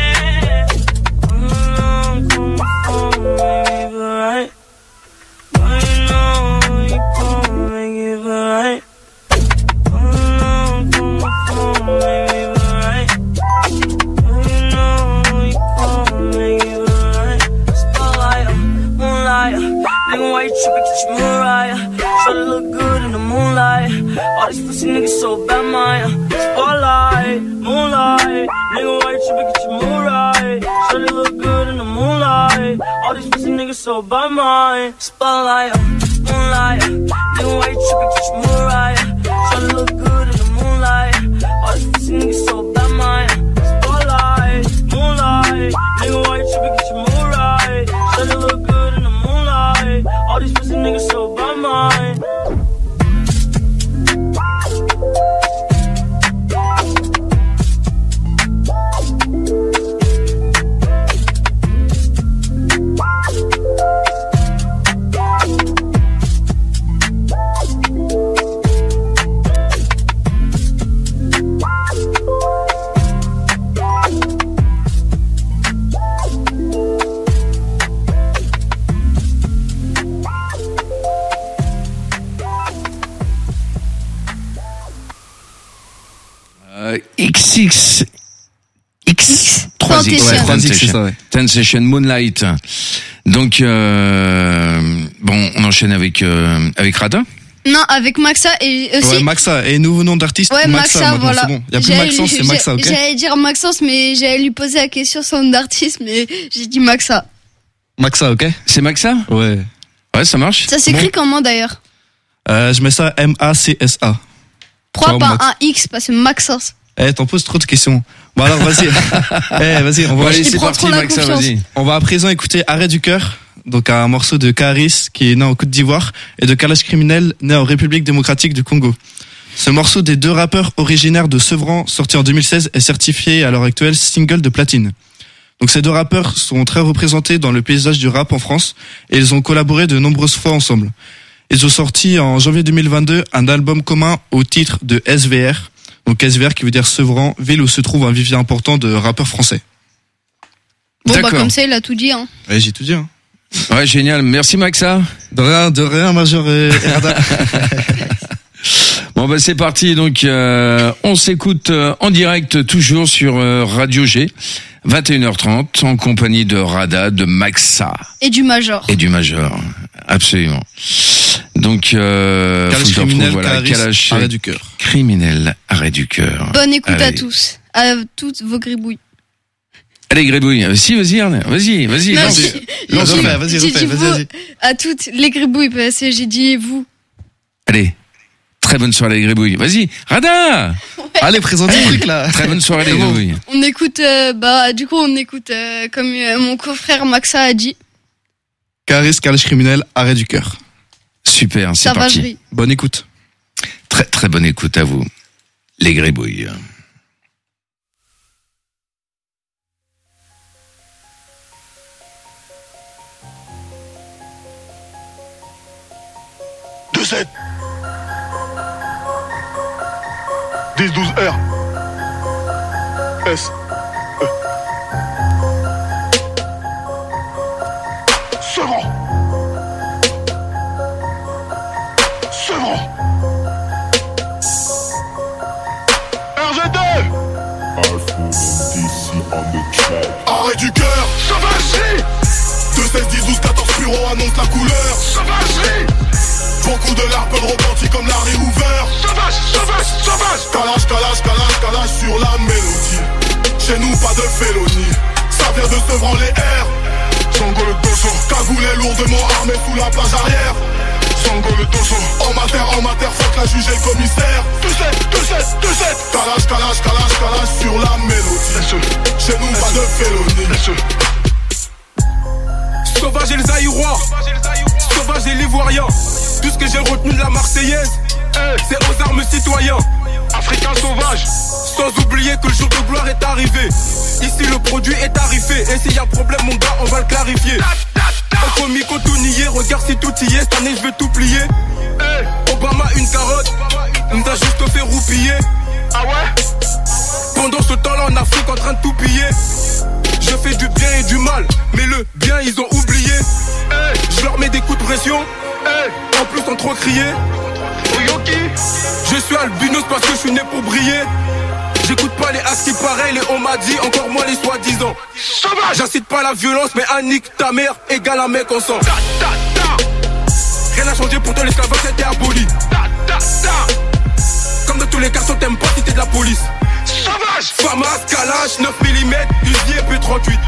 Mm, come on, baby, right? I know you come make it right. Mm, come on, baby, right? I know you come make it right. Spotlight, moonlight. Nigga, why you tripping? Get your Mariah. Shawty look good in the moonlight. All these pussy niggas so bad, mine. Spotlight, moonlight. Nigga, why you tripping? Get your Mariah. Shawty look good in the moonlight. All these pussy niggas so bad, mine. Spotlight, moonlight. Nigga, why you tripping? Get your Mariah. Shawty look good in the moonlight. All these pussy niggas so bad, mine. Spotlight, moonlight. Nigga, why you tripping? Get your Mariah. Shawty look good in the moonlight. All these pussy niggas so bad, mine. Euh, X X X trois X Temptation. Ouais, trois X, c'est ça, ouais. dix Session Moonlight. Donc euh, bon, on enchaîne avec euh, avec Rada. Non, avec Maxa et aussi. Ouais, Maxa. Et nouveau nom d'artiste, Ouais, Maxa. Maxa, maintenant, voilà. c'est bon. Y a plus J'allais Maxence, lui- c'est Maxa, ok? j'ai- J'allais dire Maxence, mais j'allais lui poser la question sur son d'artiste, mais j'ai dit Maxa. Maxa, ok? C'est Maxa? Ouais. Ouais, ça marche. Ça s'écrit comment d'ailleurs? Euh, je mets ça M A C S A. Pourquoi Ciao, pas Max. un X, parce que Maxence. Eh, t'en poses trop de questions. Bon alors, vas-y. Eh, vas-y, on Bon, va, allez, Il c'est prend parti, trop la Maxa, confiance. vas-y. on va à présent écouter Arrêt du cœur. Donc, un morceau de Caris, qui est né en Côte d'Ivoire, et de Kalash Criminel, né en République démocratique du Congo. Ce morceau des deux rappeurs originaires de Sevran, sorti en deux mille seize, est certifié à l'heure actuelle single de platine. Donc ces deux rappeurs sont très représentés dans le paysage du rap en France et ils ont collaboré de nombreuses fois ensemble. Ils ont sorti en janvier deux mille vingt-deux un album commun au titre de S V R, Donc S V R qui veut dire Sevran, ville où se trouve un vivier important de rappeurs français. Bon, D'accord. bah, comme ça, il a tout dit, hein. Ouais, j'ai tout dit, hein. Ouais, génial. Merci Maxa. De rien, de rien, Major et Erda. Bon bah c'est parti. Donc euh, on s'écoute euh, en direct toujours sur euh, Radio G, vingt et une heures trente, en compagnie de Rada, de Maxa Et du Major. et du Major. Absolument. Donc euh, Calage faut que je criminel, retrouve, voilà, Caris, Calage arrêt du cœur. criminel, arrêt du cœur. Bonne écoute à Allez. tous. À toutes vos gribouilles. Allez Grébouille, si vas-y, Arnaud. vas-y, vas-y, Non, lance. j'ai- lance- j'ai- refais, vas-y, j'ai refais, dit vas-y, vous vas-y. à toutes les gribouilles, parce que j'ai dit vous. Allez, très bonne soirée les Grébouilles. Vas-y, Rada. Allez, présente le truc, là. Très bonne soirée les C'est bon. Grébouilles. On écoute, euh, bah, du coup, on écoute, euh, comme euh, mon confrère Maxa a dit, Caris, calage criminel, arrêt du cœur. Super, c'est parti. Savagerie. Bonne écoute. Très très bonne écoute à vous, les Grébouilles. deux sept dix douze R S E Sevran Sevran R G D Arrêt du cœur Sauvagerie deux seize dix douze quatorze Puro annonce la couleur Sauvagerie beaucoup de larmes de repenti comme Larry Hoover. Sauvage, sauvage, sauvage. Calage, calage, calage, calage sur la mélodie. Chez nous pas de félonie. Ça vient de Sevran les airs. Sango le dojo. Cagoulé lourdement armé sous la plage arrière. Sango le dojo. En mater, en mater, faut que la juge et le commissaire. deux sept, deux sept, deux sept. Calage, calage, calage, calage sur la mélodie. Chez nous pas de félonie. Sauvage et les Aïrois, sauvage et l'Ivoirien. Tout ce que j'ai retenu de la Marseillaise, hey, c'est aux armes citoyens. Africains sauvages, sans oublier que le jour de gloire est arrivé. Ici le produit est tarifé, et s'il y a problème mon gars on va le clarifier. Un comique on tout nié, regarde si tout y est, cette année je vais tout plier. Hey, Obama une carotte, nous a juste fait roupiller. Ah ouais? Pendant ce temps-là en Afrique en train de tout piller. Je fais du bien et du mal, mais le bien ils ont oublié. Hey, je leur mets des coups de pression, hey, en plus sans trop crier. Oyoki, je suis albinos parce que je suis né pour briller. J'écoute pas les as qui paraît, les on m'a dit, encore moins les soi-disant. J'incite pas la violence, mais un nique ta mère égale un mec en sang. Rien n'a changé, pourtant l'esclavage était aboli. Comme dans tous les quartiers, t'aimes pas si t'es de la police. Sauvage! Famas, Kalash, neuf millimètres, Uzi et P trente-huit.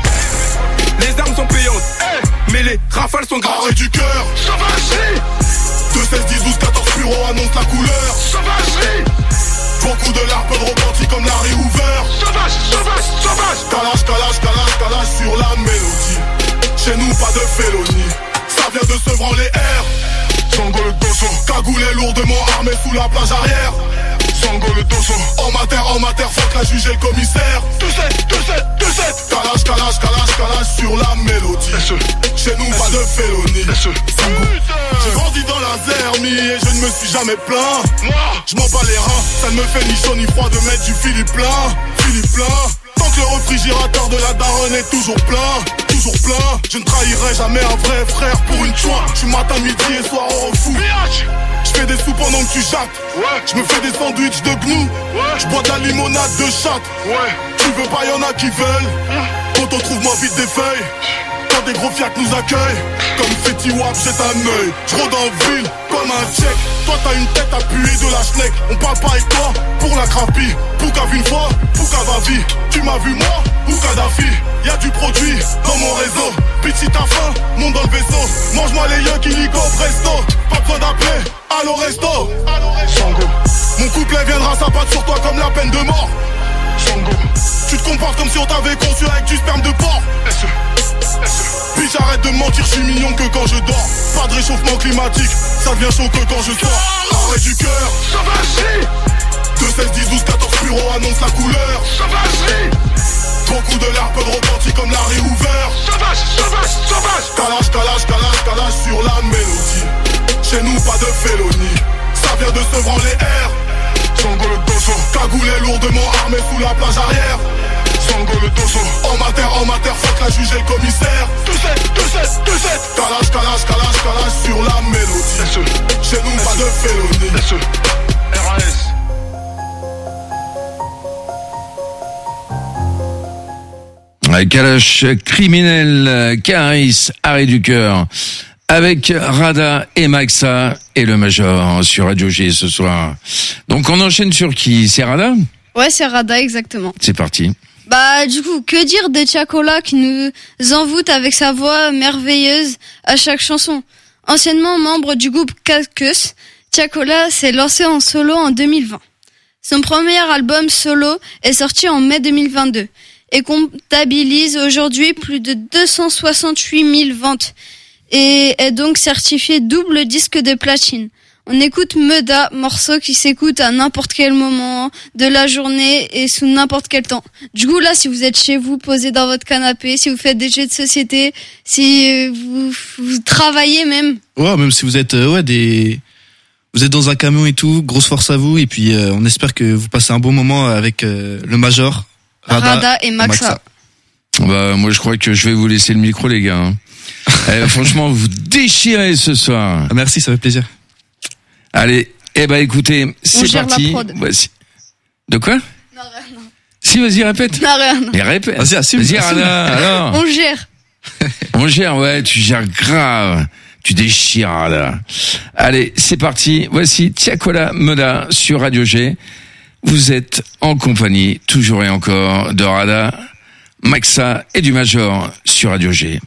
Les armes sont payantes, hey, mais les rafales sont graves. Arrêt du cœur, sauvagerie. deux seize dix douze quatorze Puro annonce la couleur. Sauvagerie. Beaucoup de larmes, peu de repenti comme Larry Hoover. Sauvage, sauvage, sauvage. Calage, calage, calage, calage sur la mélodie. Chez nous pas de félonie. Ça vient de Sevran les airs. Sango le dojo. Cagoulé lourdement armé sous la plage arrière. Sango le dojo. En mater, en mater, faut que la juge et le commissaire. deux sept, deux sept, deux sept. Calage, calage, calage, calage sur la mélodie. Chez nous pas de félonie. J'ai grandi dans la zermie et je ne me suis jamais plaint. Moi, je m'en bats les reins. Ça ne me fait ni chaud ni froid de mettre du Philippe plein. Philippe plein. Tant que le réfrigérateur de la daronne est toujours plein, toujours plein. Je ne trahirai jamais un vrai frère pour une chouin. Je suis matin, midi et soir au refou. Je fais des sous pendant que tu jattes. Ouais. Je me fais des sandwichs de gnou. Ouais. Je bois de la limonade de chatte. Ouais. Tu veux pas, y'en a qui veulent. Mmh. Quand on trouve moi vite des feuilles. Quand des gros fiacs nous accueillent. Comme Fetty Wap, j'ai un œil. Je rôde en ville comme un tchèque. Toi t'as une tête appuyée de la schneck. On parle pas avec toi pour la crapie. Pouka vu une fois, Pouka va vie. Tu m'as vu moi ou Kadhafi. Y'a du produit dans mon réseau. Bitch si t'as faim, monte dans le vaisseau. Mange-moi les yeux qui ligo presto. Pas besoin d'appeler, allo resto. Sango. Mon couplet viendra s'abattre sur toi comme la peine de mort. Sango. Tu te comportes comme si on t'avait conçu avec du sperme de porc. S E. Bitch arrête de mentir, je suis mignon que quand je dors. Pas de réchauffement climatique, ça devient chaud que quand je sors. Arrêt du cœur, sauvagerie. deux seize dix douze quatorze Puro annonce la couleur. Sauvagerie. Beaucoup de larmes, peu de repenti comme Larry Hoover. Sauvage, sauvage, sauvage. Calage, calage, calage, calage sur la mélodie. Chez nous pas de félonie. Ça vient de Sevran les airs. Sango le dojo. Dosso, cagoulé lourdement armé sous la plage arrière. Sango le Dosso, en mater, en mater, faut la juger le commissaire. Tout c'est, tout c'est, tout c'est. Calage, calage, calage, calage sur la mélodie. Chez nous pas de félonie. R A S. Kalash criminel, Caris, arrêt du cœur, avec Rada et Maxa et le Major sur Radio G ce soir. Donc on enchaîne sur qui? C'est Rada? Ouais, c'est Rada, exactement. C'est parti. Bah, du coup, que dire de Tiakola qui nous envoûte avec sa voix merveilleuse à chaque chanson. Anciennement membre du groupe Cactus, Tiakola s'est lancé en solo en deux mille vingt. Son premier album solo est sorti en mai deux mille vingt-deux. Et comptabilise aujourd'hui plus de deux cent soixante-huit mille ventes et est donc certifié double disque de platine. On écoute Meda, morceau qui s'écoute à n'importe quel moment de la journée et sous n'importe quel temps. Du coup là, si vous êtes chez vous, posé dans votre canapé, si vous faites des jeux de société, si vous, vous travaillez même. Ouais, même si vous êtes euh, ouais des vous êtes dans un camion et tout, grosse force à vous et puis euh, on espère que vous passez un bon moment avec euh, le Major. Rada, Rada et Maxa. Maxa. Bah, moi, je crois que je vais vous laisser le micro, les gars. Hein. eh, franchement, vous déchirez ce soir. Ah, merci, ça fait plaisir. Allez, eh ben, écoutez, c'est parti. Voici. De quoi? Non, rien, non. Si, vas-y, répète. Non, rien, non. Mais répète. Vas-y, assume. Vas-y, Rada, alors. On gère. On gère, ouais, tu gères grave. Tu déchires, Rada. Allez, c'est parti. Voici Tiakola Meda sur Radio G. Vous êtes en compagnie, toujours et encore, de Rada, Maxa et du Major sur Radio G.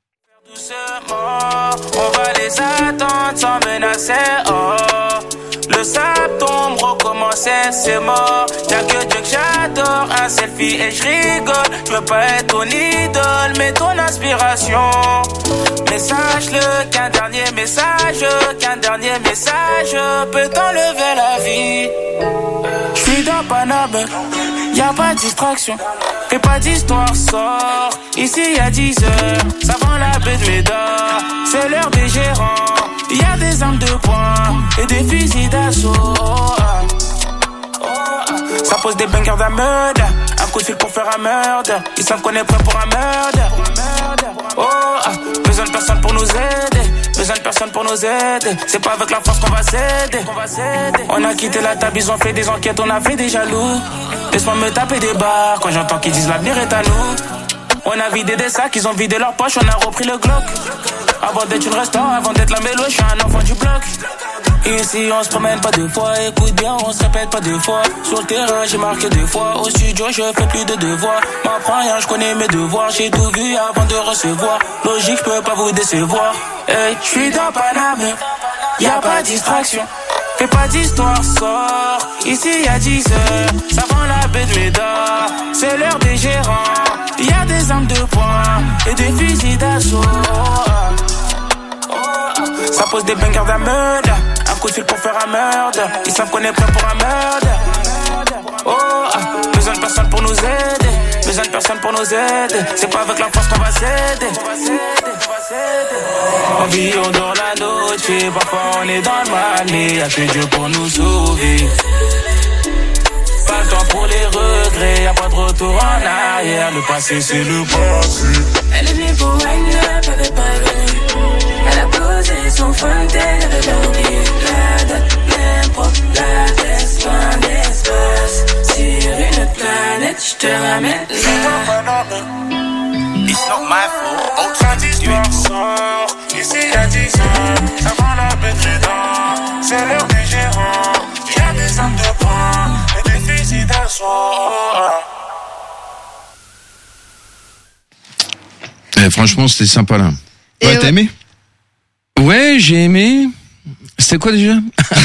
On va les attendre sans menacer, oh. Le sable tombe, recommencer, c'est mort. Y'a que Dieu que j'adore, un selfie et je rigole. Je veux pas être ton idole, mais ton inspiration. Mais sache-le qu'un dernier message, qu'un dernier message peut t'enlever la vie. J'suis dans Paname, y'a pas de distraction. Fais pas d'histoire, sort. Ici y'a dix heures, ça vend la baie de Médard. C'est l'heure des gérants. Y'a des armes de poing et des fusils d'assaut. Oh, oh, oh. Ça pose des bangers d'un meurtre. Un coup de fil pour faire un meurtre. Ils savent qu'on est prêt pour un meurtre. Oh, oh. Besoin de personne pour nous aider. Besoin de personne pour nous aider. C'est pas avec la force qu'on va s'aider. On a quitté la table, ils ont fait des enquêtes, on a fait des jaloux. Laisse-moi me taper des barres quand j'entends qu'ils disent l'avenir est à nous. On a vidé des sacs, ils ont vidé leurs poches, on a repris le Glock. Avant d'être une restaurant, avant d'être la mélo, je suis un enfant du bloc. Ici on se promène pas deux fois, écoute bien, on se répète pas deux fois. Sur le terrain j'ai marqué deux fois, au studio je fais plus de devoirs. M'apprends rien, je connais mes devoirs, j'ai tout vu avant de recevoir. Logique, je peux pas vous décevoir. Hey, je suis dans Paname, y'a pas de distraction. Fais pas d'histoire, sort. Ici y'a dix heures, ça vend la baie de Médard. C'est l'heure des gérants. Y'a des armes de poing et des fusils d'assaut. Ça pose des bangers d'un meurtre. Un coup de fil pour faire un meurtre. Ils savent qu'on est prêt pour un meurtre. Oh, besoin de personne pour nous aider. Besoin de personne pour nous aider. C'est pas avec la force qu'on va s'aider. On vit, on dort la noche. Parfois on est dans le mal, mais y'a que Dieu pour nous sauver. Pas le temps pour les regrets, y'a pas de retour en arrière. Le passé c'est le passé. Elle est venue pour wine up, elle est pas venue. Elle a posé son fontaine, elle avait oublié la date, l'impro, l'adresse, fin d'espace. Sur une planète, j'te ramène là. It's not my fault. Autre d'histoire sort. Ici y'a dix ans, ça vend la baie de Médard. C'est l'heure des gérants. Y'a des armes de poing et des fusils d'assaut. Eh, franchement, c'était sympa là. Ouais, ouais, t'as aimé? Ouais, j'ai aimé. C'était quoi déjà?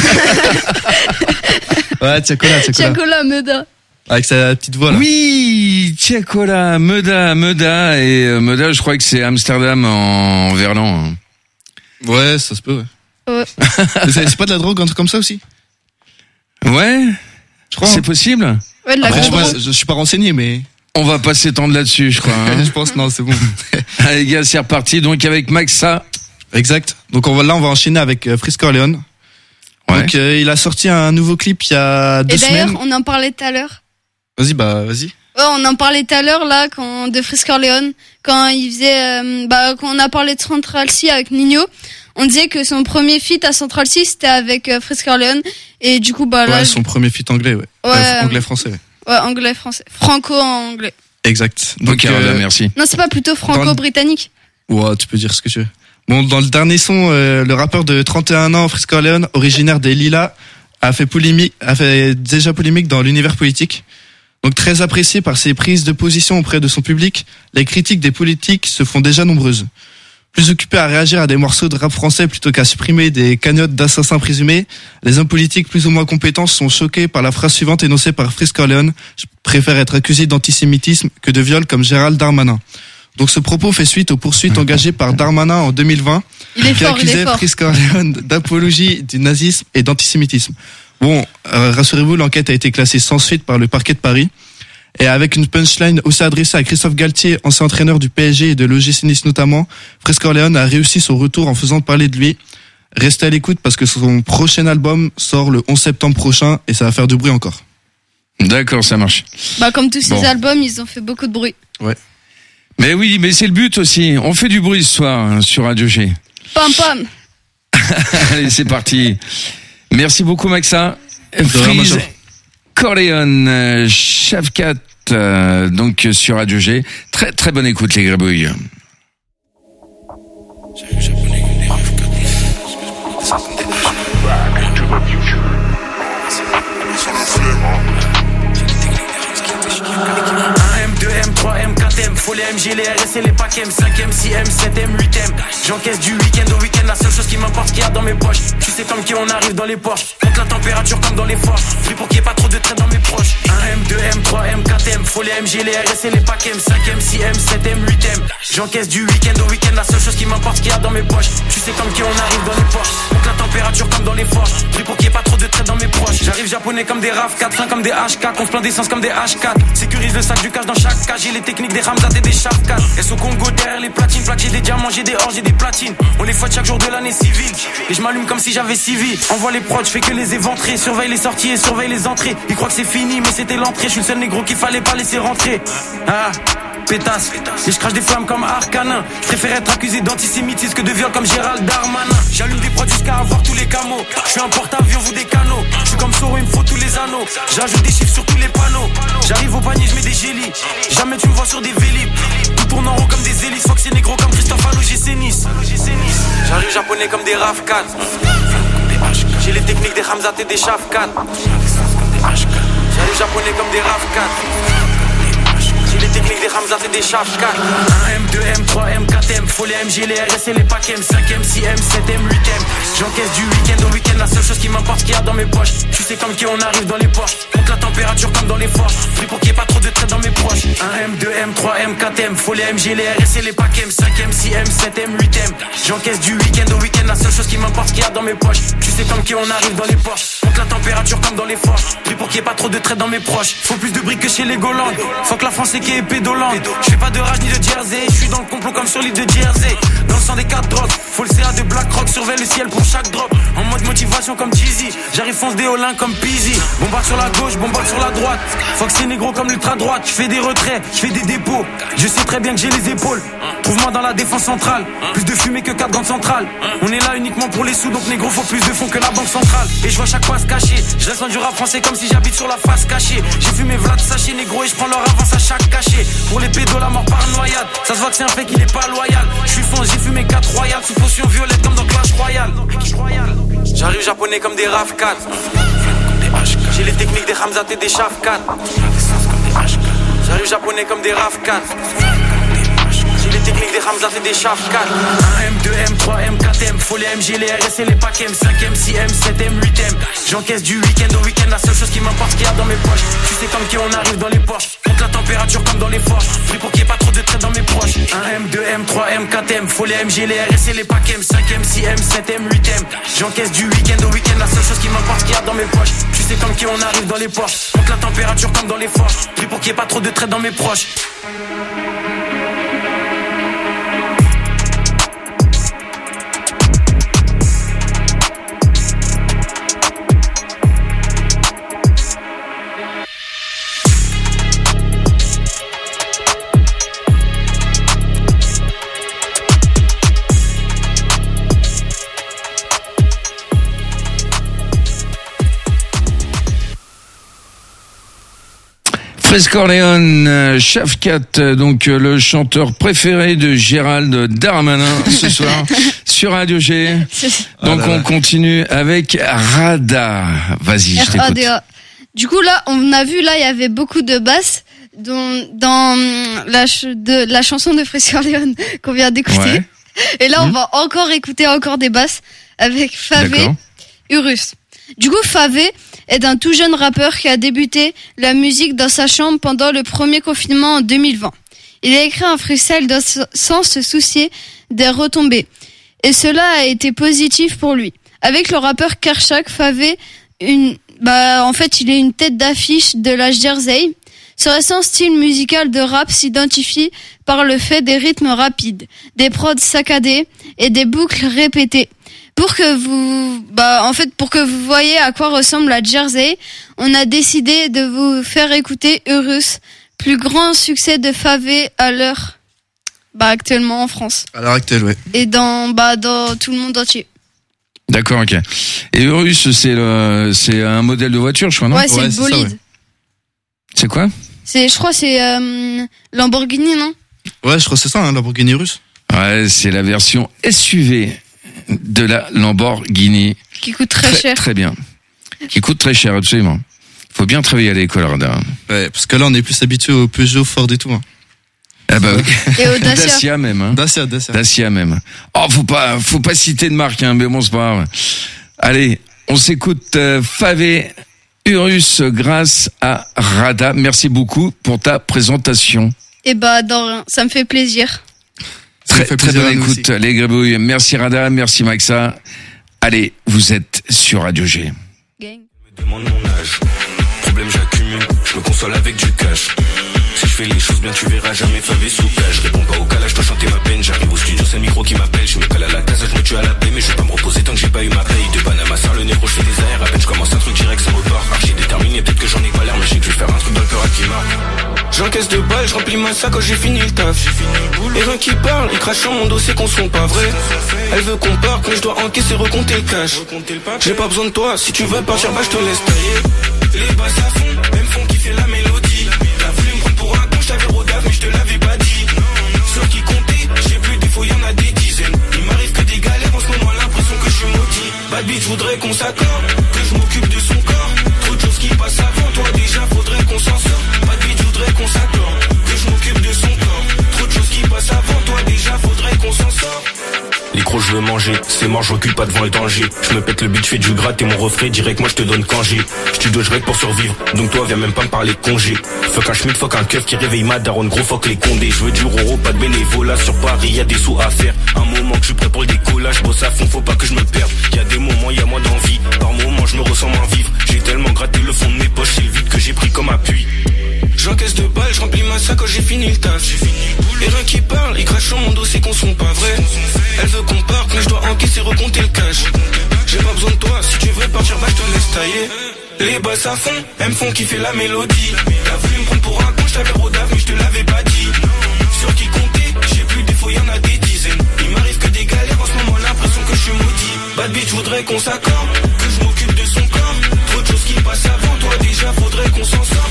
Ouais, Tiakola, Tiakola. Tiakola Meda. Avec sa petite voix là. Oui, Tiakola, Meda, Meda et euh, Meda, je crois que c'est Amsterdam en verlan. Ouais, ça se peut. Ouais. Ouais. c'est, c'est pas de la drogue, un truc comme ça aussi? Ouais, je crois. C'est possible. Ouais, de la Après, je, drogue. pas, je suis pas renseigné, mais. On va pas s'étendre là-dessus, je crois. Hein. Je pense non, c'est bon. Allez, gars, c'est reparti. Donc avec Maxa. Exact. Donc on va là, on va enchaîner avec euh, Frisk Orleans. Ouais. Donc euh, il a sorti un nouveau clip il y a deux Et d'ailleurs, semaines. on en parlait tout à l'heure. Vas-y, bah vas-y. Ouais, on en parlait tout à l'heure là, quand de Frisk Orleans, quand il faisait, euh, bah quand on a parlé de Central C avec Nino, on disait que son premier feat à Central C c'était avec euh, Frisk Orleans et du coup bah là. Ouais, son premier feat anglais, ouais. Ouais. Euh, anglais français. Ouais. Ouais, anglais français, franco-anglais. Exact. Donc, okay, euh, merci. Non, c'est pas plutôt franco-britannique. Ouais, tu peux dire ce que tu veux. Bon, dans le dernier son, euh, le rappeur de trente et un ans, Frisk Orleans, originaire des Lilas, a fait polémique, a fait déjà polémique dans l'univers politique. Donc très apprécié par ses prises de position auprès de son public, les critiques des politiques se font déjà nombreuses. Plus occupés à réagir à des morceaux de rap français plutôt qu'à supprimer des cagnottes d'assassins présumés, les hommes politiques plus ou moins compétents sont choqués par la phrase suivante énoncée par Frisk Orleans: je préfère être accusé d'antisémitisme que de viol comme Gérald Darmanin. Donc ce propos fait suite aux poursuites engagées par Darmanin en deux mille vingt, il est qui fort, accusait Frisk Orleans d'apologie du nazisme et d'antisémitisme. Bon, euh, rassurez-vous, l'enquête a été classée sans suite par le parquet de Paris. Et avec une punchline aussi adressée à Christophe Galtier, ancien entraîneur du P S G et de l'O G C Nice notamment, Frisk Orleans a réussi son retour en faisant parler de lui. Restez à l'écoute parce que son prochain album sort le onze septembre prochain et ça va faire du bruit encore. D'accord, ça marche. Bah comme tous bon. ces albums, ils ont fait beaucoup de bruit. Ouais. Mais oui, mais c'est le but aussi. On fait du bruit ce soir hein, sur Radio G. Pam pam. Allez, c'est parti. Merci beaucoup Maxa. Freeze Corleone, Shavkat, euh, donc sur Radio G. Très très bonne écoute les grébouilles. deux M, trois M, quatre M, faut les M G, les R S et les packs M, cinq M, six M, sept M, huit M. J'encaisse du week-end au week-end, la seule chose qui m'importe, qu'il y a dans mes poches. Tu sais comme qui on arrive dans les Porsche, compte la température comme dans les forges. Pris pour qu'il n'y ait pas trop de traits dans mes proches. un M, deux M, trois M, quatre M, faut les M G, les R S et les packs M, cinq M, six M, sept M, huit M. J'encaisse du week-end au week-end, la seule chose qui m'importe, qu'il y a dans mes poches. Tu sais comme qui on arrive dans les Porsche, compte la température comme dans les forges. Pris pour qu'il n'y ait pas trop de traits dans mes proches. J'arrive japonais comme des R A V quatre, fin comme des H quatre, on se plein d'essence comme des H quatre. Sécurise le sac du cash dans chaque cage, j'ai les techniques des Ramzat et des Shavkat. Elles sont Congo derrière les platines, plaques, j'ai des diamants, j'ai des or, j'ai des platines. On les fouette chaque jour de l'année civile. Et je m'allume comme si j'avais civil. Envoie les prods, je fais que les éventrer. Surveille les sorties et surveille les entrées. Ils croient que c'est fini, mais c'était l'entrée. Je suis le seul négro qu'il fallait pas laisser rentrer. Ah, pétasse. Et je crache des flammes comme Arcanin. Je préfère être accusé d'antisémitisme que de viol comme Gérald Darmanin. J'allume des prods jusqu'à avoir tous les camos. Je suis un porte-avions, vous des canaux. Je suis comme Soro, il me faut tous les anneaux. J'ajoute des chiffres sur tous les panneaux. J'arrive au panier, je mets des gélis. Jamais tu me vois sur des vélib. Tout tourne en rond comme des hélices. Fox et négro comme Christophe à l'O G C Nice. J'arrive japonais comme des R A V quatre. J'ai les techniques des Ramzat et des Shavkat. J'arrive japonais comme des R A V quatre. J'ai les techniques des Ramzat et des Shavkat. un M, deux M, trois M, quatre M, faut les M G, les R S et les packs M, cinq M, six M, sept M, huit M. J'encaisse du week-end au week-end, la seule chose qui m'importe, qu'il y a dans mes poches. Tu sais comme qui on arrive dans les Porsche, compte la température comme dans les forges. Pris pour qu'il n'y ait pas trop de traits dans mes proches. un M, deux M, trois M, quatre M, faut les M G, les R S et les packs M, cinq M, six M, sept M, huit M. J'encaisse du week-end au week-end, la seule chose qui m'importe, qu'il y a dans mes poches. Tu sais comme qui on arrive dans les Porsche, compte la température comme dans les forges. Pris pour qu'il n'y ait pas trop de traits dans mes proches. Faut plus de briques que chez les Golandes. Faut que la France est qui est pédolante. Je fais pas de rage ni de jersey. Je suis dans le complot comme sur l'île de Jersey. Dans le sang des quatre drogues. Faut le C A de Black Rock. Surveille le ciel pour chaque drop. En mode motivation comme Jeezy. J'arrive fonce des Olin comme Peasy. Bombarde sur la gauche, bombarde sur la droite. Fox c'est négro comme l'ultra droite. Je fais des retraits, je fais des dépôts. Je sais très bien que j'ai les épaules. Trouve-moi dans la défense centrale. Plus de fumée que quatre grandes centrales. On est là uniquement pour les sous. Donc négro faut plus de fonds que la banque centrale. Et je vois chaque passe cachée. Je reste dans du rap français comme si j'habite sur la face cachée. J'ai fumé Vlad sachet négro et je prends leur avance à chaque cachet. Pour les pédos la mort par noyade. Ça se voit que c'est un fait qu'il est pas loyal. Je suis fonce, j'ai fumé quatre royales. Sous potion violette comme dans Clash Royale. J'arrive japonais comme des R A V quatre. J'ai les techniques des Ramzat et des Shavkat. J'arrive japonais comme des R A V quatre. J'ai les techniques des Ramzat et des Shavkat. un M, deux M, trois M, quatre M, faut les M G, les R S et les packs M, cinq M, six M, sept M, huit M. J'encaisse du week-end au week-end, la seule chose qui m'importe, qu'il y a dans mes poches. Tu sais comme qui on arrive dans les Porsche, compte la température comme dans les forges. Pris pour qu'il n'y ait pas trop de traits dans mes proches. un M, deux M, trois M, quatre M, faut les M G, les R S et les packs M, cinq M, six M, sept M, huit M. J'encaisse du week-end au week-end, la seule chose qui m'importe, qu'il y a dans mes poches. Tu sais comme qui on arrive dans les Porsche, compte la température comme dans les forges. Pris pour qu'il n'y ait pas trop de traits dans mes proches. Fresh Corleone, euh, Shafkat, euh, donc euh, le chanteur préféré de Gérald Darmanin ce soir sur Radio G. Donc Ah là on là. continue avec Rada. Vas-y, je R A t'écoute. D A. Du coup, là, on a vu, là, il y avait beaucoup de basses dans, dans hum, la, ch- de, la chanson de Fresh Corleone qu'on vient d'écouter. Ouais. Et là, on Mhm. va encore écouter encore des basses avec Favé, D'accord. Urus. Du coup, Favé est un tout jeune rappeur qui a débuté la musique dans sa chambre pendant le premier confinement en deux mille vingt. Il a écrit un freestyle dans- sans se soucier des retombées. Et cela a été positif pour lui. Avec le rappeur Kershak, Favé, une, bah, en fait, il est une tête d'affiche de la Jersey. Ce récent style musical de rap s'identifie par le fait des rythmes rapides, des prods saccadés et des boucles répétées. Pour que vous, bah, en fait, pour que vous voyez à quoi ressemble la Jersey, on a décidé de vous faire écouter Urus, plus grand succès de Favé à l'heure, bah, actuellement en France. À l'heure actuelle, ouais. Et dans, bah, dans tout le monde entier. D'accord, ok. Et Urus, c'est le, c'est un modèle de voiture, je crois, non? Ouais, c'est le bolide. C'est quoi? C'est, je crois, c'est, euh, Lamborghini, non? Ouais, je crois que c'est ça, hein, Lamborghini russe. Ouais, c'est la version S U V de la Lamborghini. Qui coûte très cher. Très bien. Qui coûte très cher, absolument. Faut bien travailler à l'école, Rada. Ouais, parce que là, on est plus habitué au Peugeot, Ford et tout. Hein. Ah bah oui. Et au Dacia. même, hein. Dacia, Dacia. Dacia même. Oh, faut pas, faut pas citer de marque, hein, mais bon, c'est pas grave. Allez, on s'écoute euh, Favé Urus grâce à Rada. Merci beaucoup pour ta présentation. Et bah, dans rien. Ça me fait plaisir. Très, très plaisir bonne à nous écoute, les gribouilles. Merci Rada, merci Maxa. Allez, vous êtes sur Radio G. Demande mon âge. Problème j'accumule, je me console avec du cash. Si je fais les choses bien, tu verras jamais Favé sous cage. Je réponds pas au calage, je dois chanter ma peine. J'arrive au studio, c'est le micro qui m'appelle. Je me cale à la case, je me tue à la paix. Mais je vais pas me reposer tant que j'ai pas eu ma paye. De Panama, sort le négro, je fais des airs. À peine je commence un truc direct, ça repart. Archi déterminé, peut-être que j'en ai pas l'air, mais je sais que je vais faire un truc dans le cœur à qui marque. J'encaisse de balles, je remplis ma sac quand j'ai fini le taf. Et rien qui parle, ils crachent sur mon dos, c'est qu'on sont pas vrai. Elle veut qu'on parte, mais je dois encaisser, recompter le cash. J'ai pas besoin de toi, si tu veux partir, bah je te laisse tailler. Les basses à fond, même fond qui fait la mélodie. T'as voulu me prendre pour un con, je t'avais rodave, mais je te l'avais pas dit. Sur qui compter, j'ai plus des fois, y'en a des dizaines. Il m'arrive que des galères, en ce moment l'impression que je suis maudit. Bad bitch, voudrais qu'on s'accorde, que je m'occupe de son corps. Trop de choses qui passent avant toi, déjà faudrait qu'on s'en sorte. Bad bitch, voudrais qu'on s'accorde, que je m'occupe de son corps. Trop de choses qui passent avant toi, déjà faudrait qu'on s'en sorte. Les crocs je veux manger, c'est mort, je recule pas devant le danger. Je me pète le beat, je fais du gras, t'es mon refrain, direct moi je te donne congé. Studio je règle pour survivre, donc toi viens même pas me parler de congé. Fuck un schmidt, fuck un keuf qui réveille ma daronne, gros fuck les condés. Je veux du roro, pas de bénévolat, sur Paris y'a des sous à faire. Un moment que je suis prêt pour le décollage, bosse à fond, faut pas que je me perde. Y'a des moments, y'a moins d'envie, par moments je me ressens moins vivre. J'ai tellement gratté le fond de mes poches, c'est le vide que j'ai pris comme appui. J'encaisse de balles, je remplis ma sac quand j'ai fini le taf. Et rien qui parle, ils crachent sur mon dos, c'est qu'on sont pas vrais. Elle veut qu'on parte, mais je dois encaisser, recompter le cash. J'ai pas besoin de toi, si tu veux partir, bah je te laisse tailler. Les basses à fond, elles me font kiffer la mélodie. T'as voulu me prendre pour un con, je t'avais rodave, mais je te l'avais pas dit. Sur qui compter, j'ai plus des fois, y'en a des dizaines. Il m'arrive que des galères, en ce moment l'impression que je suis maudit. Bad bitch, voudrais qu'on s'accorde, que je m'occupe de son corps. Trop de choses qui passent avant toi, déjà faudrait qu'on s'en sorte.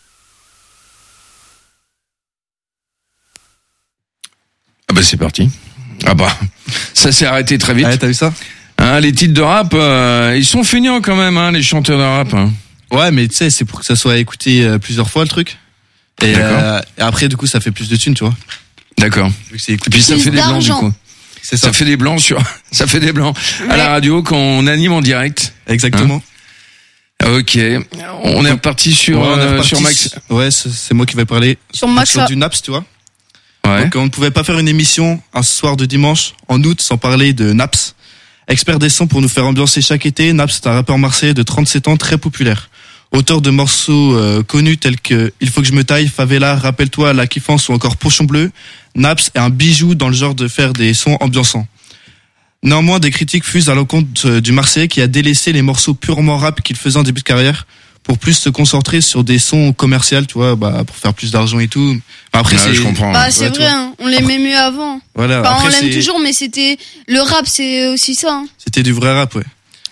Ah bah c'est parti. Ah bah, ça s'est arrêté très vite. Ouais, t'as vu ça? Hein, les titres de rap, euh, ils sont feignants quand même, hein, les chanteurs de rap. Hein. Ouais, mais tu sais, c'est pour que ça soit écouté euh, plusieurs fois le truc. Et, euh, et après, du coup, ça fait plus de thunes, tu vois. D'accord. Vu que c'est Et écouté. puis ça fait des blancs du coup. C'est ça. ça. fait des blancs sur, ça fait des blancs à la radio quand on anime en direct. Exactement. Hein. Ok. On est reparti sur, Ouais, on est euh, reparti sur Max. Ouais, c'est c'est moi qui vais parler. Sur Maxa. Sur du Naps, tu vois. Ouais. Donc on ne pouvait pas faire une émission un soir de dimanche en août sans parler de Naps. Expert des sons pour nous faire ambiancer chaque été, Naps est un rappeur marseillais de trente-sept ans très populaire. Auteur de morceaux euh, connus tels que Il faut que je me taille, Favela, Rappelle-toi, La Kiffance ou encore Pochon bleu, Naps est un bijou dans le genre de faire des sons ambiançants. Néanmoins, des critiques fusent à l'encontre du Marseillais qui a délaissé les morceaux purement rap qu'il faisait en début de carrière pour plus se concentrer sur des sons commerciaux, tu vois, bah, pour faire plus d'argent et tout. Après, Ouais, c'est, je comprends. Bah, c'est Ouais, tu vrai, vois. hein, on l'aimait mieux avant. Voilà. Enfin, Après, on l'aime c'est- toujours, mais c'était, le rap, c'est aussi ça, hein. C'était du vrai rap, ouais.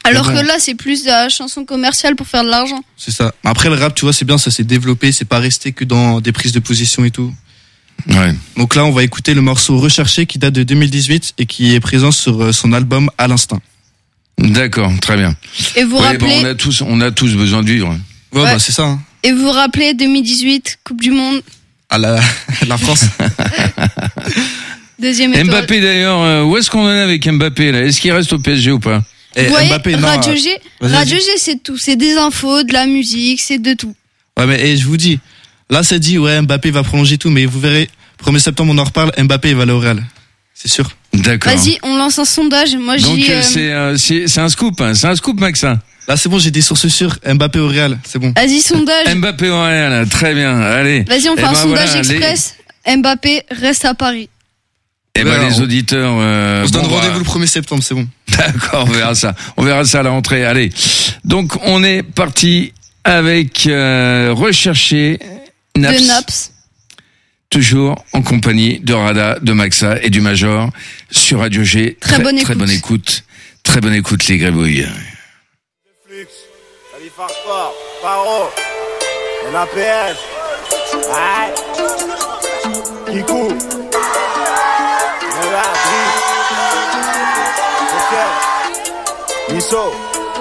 Alors Mais bon. que là, c'est plus de la chanson commerciale pour faire de l'argent. C'est ça. Après, le rap, tu vois, c'est bien, ça s'est développé, c'est pas resté que dans des prises de position et tout. Ouais. Donc là, on va écouter le morceau Recherché qui date de deux mille dix-huit et qui est présent sur euh, son album À l'instinct. D'accord, très bien. Et vous Ouais, rappelez, bon, on a tous, on a tous besoin de vivre. Ouais, Ouais. bah c'est ça. Hein. et vous rappelez deux mille dix-huit, Coupe du Monde, À la, la France. deuxième étoile. Mbappé d'ailleurs, euh, où est-ce qu'on en est avec Mbappé là? Est-ce qu'il reste au P S G ou pas? Et Vous voyez, Mbappé, non, Radio euh, G, vas-y, Radio vas-y. G, c'est tout. C'est des infos, de la musique, c'est de tout. Ouais, mais et je vous dis, là, c'est dit, ouais, Mbappé va prolonger tout, mais vous verrez, premier septembre, on en reparle, Mbappé, il va aller au Real. C'est sûr. D'accord. Vas-y, on lance un sondage. Moi, je Donc dis, euh, euh, c'est, euh, c'est, c'est un scoop, hein. C'est un scoop, Max. Hein. Là, c'est bon, j'ai des sources sûres, Mbappé au Real, c'est bon. vas-y, sondage. Mbappé au Real, très bien. Allez. Vas-y, on Eh fait un ben, sondage voilà, les- express. Mbappé reste à Paris. Eh ben, Ouais, les on- auditeurs. Euh, On se donne bon, rendez-vous bah, le premier septembre, c'est bon. D'accord, on verra ça. On verra ça à la rentrée. Allez. Donc on est parti avec euh, Recherché Naps, De Naps. toujours en compagnie de Rada, de Maxa et du Major sur Radio G. Très bonne Très écoute. bonne écoute. Très bonne écoute, les grébouilles. Salut Farfort, Paro, N A P S, ouais, Kikou, Neva, Brice, Nisso.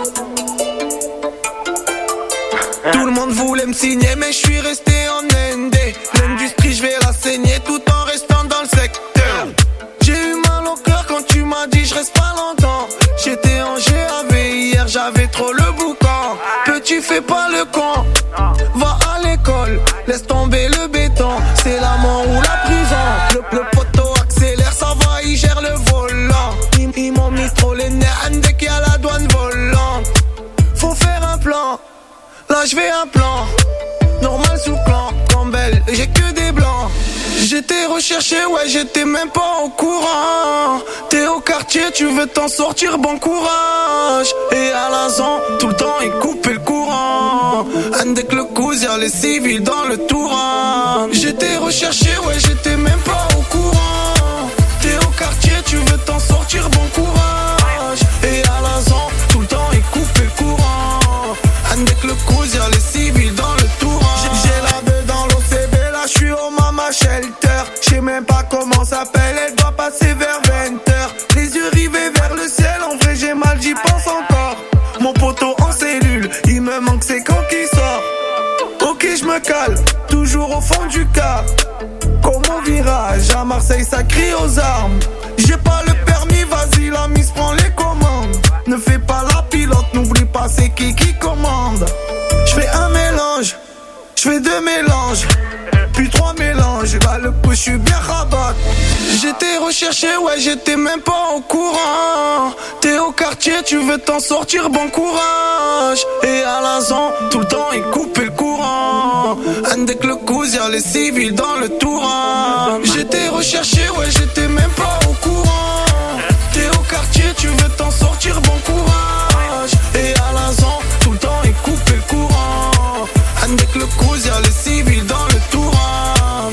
Tout le monde voulait me signer, mais je suis resté en N D. L'industrie, je vais la saigner tout en restant dans le secteur. J'ai eu mal au cœur quand tu m'as dit je reste pas longtemps. J'étais en G A V hier, j'avais trop le boucan. Petit, fais pas le con, va à l'école, laisse tomber le béton. C'est la mort ou la prison. Le, le poteau accélère, ça va, il gère le volant. Ils, ils m'ont mis trop les nerfs dès qu'il y a la douane volante. Faut faire un plan. Là je vais un plan, normal sous clan, Campbell, j'ai que des blancs. J'étais recherché, ouais j'étais même pas au courant. T'es au quartier, tu veux t'en sortir, bon courage. Et à l'instant, tout le temps il coupait le courant. Avec le cousin, y'a les civils dans le Touran. J'étais recherché, ouais j'étais même pas au courant. T'es au quartier, tu veux t'en sortir, bon courage. Et à l'instant, tout le temps il coupait le courant. Avec le cousin, y'a les civils dans le Touran. J'ai j'ai la deux dans l'O C B, là j'suis au Mama Shelter. J'sais même pas comment s'appelle, elle doit passer vers vingt heures. Les yeux rivés vers le ciel, en vrai j'ai mal, j'y pense encore. Mon poteau en cellule, il me manque c'est quand qu'il sort. Ok j'me cale, toujours au fond du cas. Comme au virage, à Marseille ça crie aux armes. J'ai pas le permis, vas-y la mise prend les commandes. Ne fais pas la pilote, n'oublie pas c'est qui qui commande. J'fais un mélange, j'fais deux mélanges, puis trois mélanges. Là le coup j'suis bien rabat. J'étais recherché, ouais j'étais même pas au courant. T'es au quartier, tu veux t'en sortir, bon courage. Et à l'instant, tout le temps il coupait le courant. Avec le cousin, y'a les civils dans le Touran. J'étais recherché, ouais j'étais même pas au courant. T'es au quartier, tu veux t'en sortir, bon courage. Et à l'instant, tout le temps il coupait le courant. Avec le cousin, y'a les civils dans le Touran.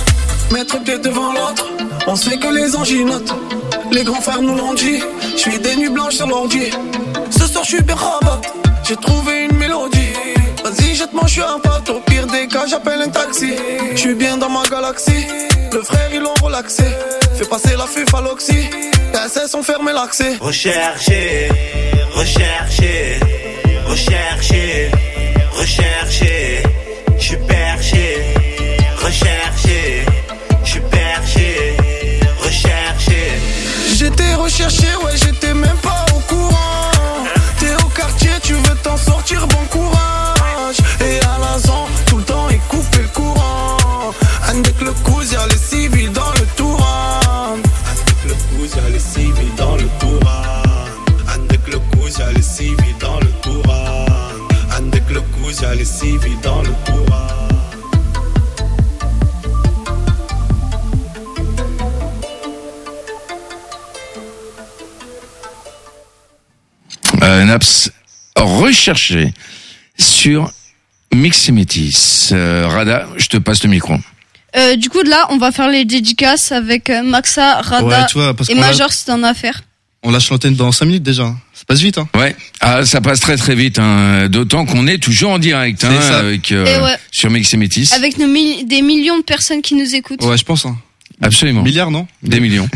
Mettre pied devant l'autre, on sait que les anginotes. Les grands frères nous l'ont dit, j'suis des nuits blanches sur l'ordi. Ce soir j'suis bien rabat, j'ai trouvé une mélodie. Vas-y jette-moi, j'suis un pote, au pire des cas j'appelle un taxi. J'suis bien dans ma galaxie, le frère ils l'ont relaxé. Fais passer la fuf à l'oxy, T S S ont fermé l'accès. Recherché, recherché, recherché, recherché, j'suis perché, recherché, j'suis perché, recherché. J'étais recherché, ouais j'étais même pas au courant. T'es au quartier, tu veux t'en sortir, bon courage. Et à l'instant, tout le temps il coupait le courant. Avec le cousin, y'a les civils dans le Touran. Avec le cousin, y'a les civils dans le Touran. Avec le cousin, y'a les civils dans le Touran. Avec le cousin, y'a les civils dans le Touran. Euh, Naps Recherché sur Mix et Métis. Euh, Rada, je te passe le micro. Euh, du coup, de là, on va faire les dédicaces avec euh, Maxa, Rada Ouais, tu vois, parce et qu'on a- Major si t'en as à faire. On lâche l'antenne dans cinq minutes déjà. Ça passe vite, hein. Ouais. Ah, ça passe très très vite, hein. D'autant qu'on est toujours en direct, hein, ça. avec, euh, Et ouais. sur Mix et Métis. Avec nos mi- des millions de personnes qui nous écoutent. Ouais, je pense, hein. Absolument. Milliards, non? Des millions.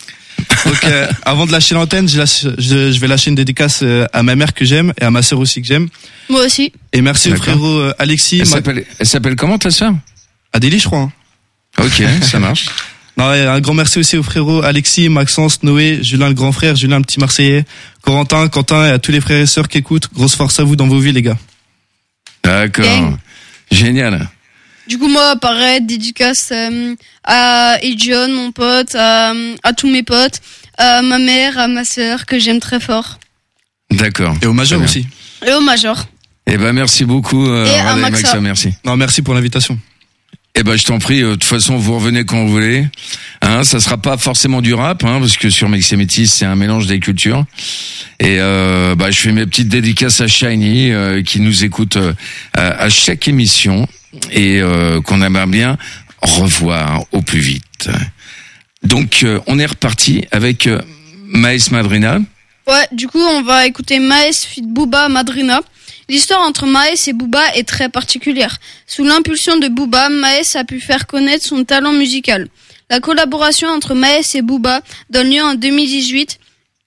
Donc, euh, avant de lâcher l'antenne, je, lâche- je, je vais lâcher une dédicace euh, à ma mère que j'aime et à ma sœur aussi que j'aime. Moi aussi. Et merci au D'accord. frérot euh, Alexis. Elle Ma- s'appelle, elle s'appelle comment ta sœur? Adélie, je crois. Hein. Ok, ça marche. Non, et un grand merci aussi aux frérots Alexis, Maxence, Noé, Julien le grand frère, Julien le petit Marseillais, Corentin, Quentin et à tous les frères et sœurs qui écoutent. Grosse force à vous dans vos vies, les gars. D'accord. Gang. Génial. Du coup, moi, pareil, dédicace euh, à Edjon, mon pote, à, à tous mes potes, à ma mère, à ma sœur, que j'aime très fort. D'accord. Et au major Très bien. aussi. Et au major. Eh ben, merci beaucoup, euh, Et à Rada et Maxa. Maxa, merci. Non, merci pour l'invitation. Eh ben, je t'en prie. euh, De toute façon, vous revenez quand vous voulez. Hein, ça sera pas forcément du rap, hein, parce que sur Mix et Métis, c'est un mélange des cultures. Et euh, bah, je fais mes petites dédicaces à Shiny, euh, qui nous écoute euh, à, à chaque émission et euh, qu'on aimerait bien revoir au plus vite. Donc, euh, on est reparti avec euh, Maes Madrina. Ouais, du coup, on va écouter Maes feat Booba Madrina. L'histoire entre Maes et Booba est très particulière. Sous l'impulsion de Booba, Maes a pu faire connaître son talent musical. La collaboration entre Maes et Booba donne lieu en deux mille dix-huit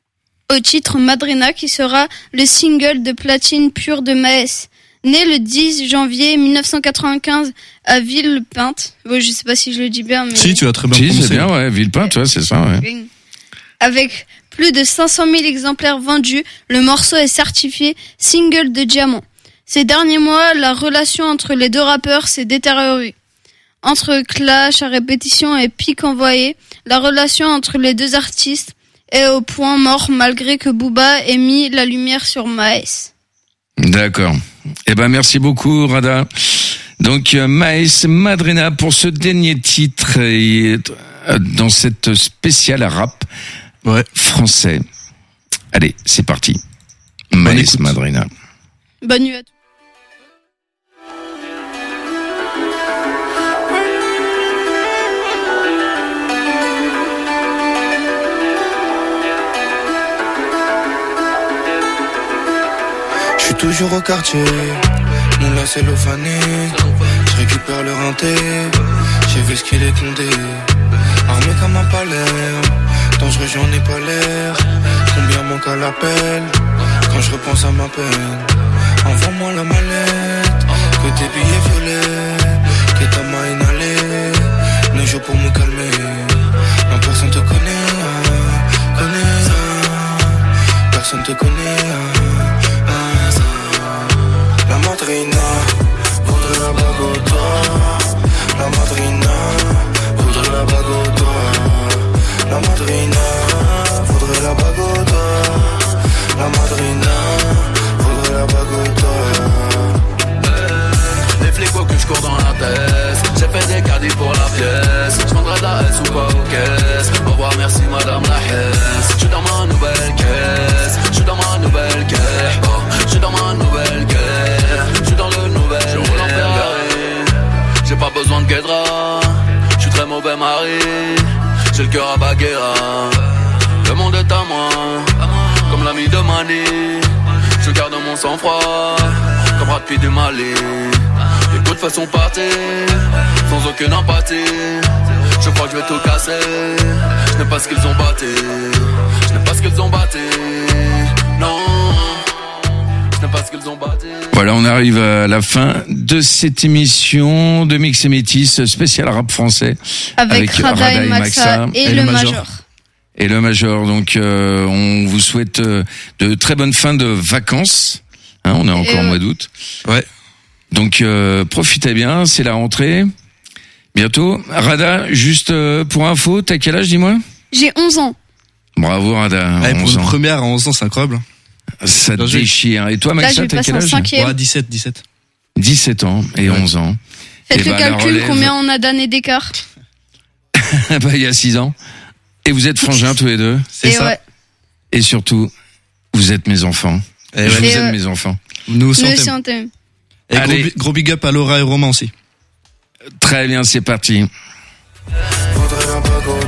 au titre Madrina qui sera le single de platine pure de Maes. Né le dix janvier mille neuf cent quatre-vingt-quinze à Villepinte. Bon, je sais pas si je le dis bien, mais... Si, tu as très bien Si, prononcé. c'est bien, ouais. Villepinte, ouais, c'est ça, ouais. Avec plus de cinq cent mille exemplaires vendus, le morceau est certifié single de diamant. Ces derniers mois, la relation entre les deux rappeurs s'est détériorée. Entre clash à répétition et pics envoyés, la relation entre les deux artistes est au point mort malgré que Booba ait mis la lumière sur Maes. D'accord. Eh ben, merci beaucoup, Rada. Donc, euh, Maes Madrina pour ce dernier titre et, euh, dans cette spéciale rap Ouais. français. Allez, c'est parti. Bonne Maes écoute. Madrina. Bonne nuit à tous. Je suis toujours au quartier, mon lacet l'eau fané. Je récupère le rinté, j'ai vu ce qu'il est condé. Armé comme un palais, dangereux j'en ai pas l'air. Combien manque à l'appel, quand je repense à ma peine. Envoie-moi la mallette, que tes billets violets, que ta main inhalée. Ne joue pour me calmer, non personne te connaît, connaît. Personne te connaît. La madrina voudrait la bague au doigt. La madrina voudrait la bague au doigt. La madrina voudrait la bague au doigt. La madrina voudrait la bague au doigt. Les flics faut que je cours dans la tête. J'ai fait des caddies pour la pièce. Je prendrai de la S ou pas aux caisses. Au revoir, merci madame la hesse. Je suis dans ma nouvelle caisse. Je suis dans ma nouvelle caisse. Oh, je suis dans ma nouvelle caisse. Je suis dans le nouvel. Je roule en Ferrari. J'ai pas besoin de guédra. Je suis très mauvais mari. J'ai le cœur à Baguera. Le monde est à moi. Comme l'ami de Mani. Je garde mon sang-froid. Comme Brad Pitt du Mali. Les coups de façon partie, sans aucune empathie. Je crois que je vais tout casser. Je n'ai pas ce qu'ils ont batté. Je n'ai pas ce qu'ils ont batté. Non, je n'ai pas ce qu'ils ont batté. Voilà, on arrive à la fin de cette émission de Mix et Métis spécial rap français. Avec, Rada et Maxa et, et le Major. Major. Et le Major. Donc, euh, on vous souhaite euh, de très bonnes fins de vacances. Hein, on est encore au euh... mois d'août. Ouais. Donc, euh, profitez bien, c'est la rentrée. Bientôt. Rada, juste euh, pour info, t'as quel âge, dis-moi? J'ai onze ans. Bravo, Rada. Ouais, pour une ans. première à onze ans, c'est incroyable. Ça te déchire. Et toi, Maxa, t'as quel âge? Ouais, dix-sept, dix-sept. dix-sept ans et ouais. onze ans. Faites et le bah, calcul, combien on a d'années d'écart? Bah, il y a six ans. Et vous êtes frangins tous les deux. C'est et ça. Ouais. Et surtout, vous êtes mes enfants. Et je ouais. vous aime, ouais. mes enfants. Nous aussi, on, on t'aime. Et Allez. Gros, gros big up à Laura et Romain aussi. Très bien, c'est parti. Faudrait un peu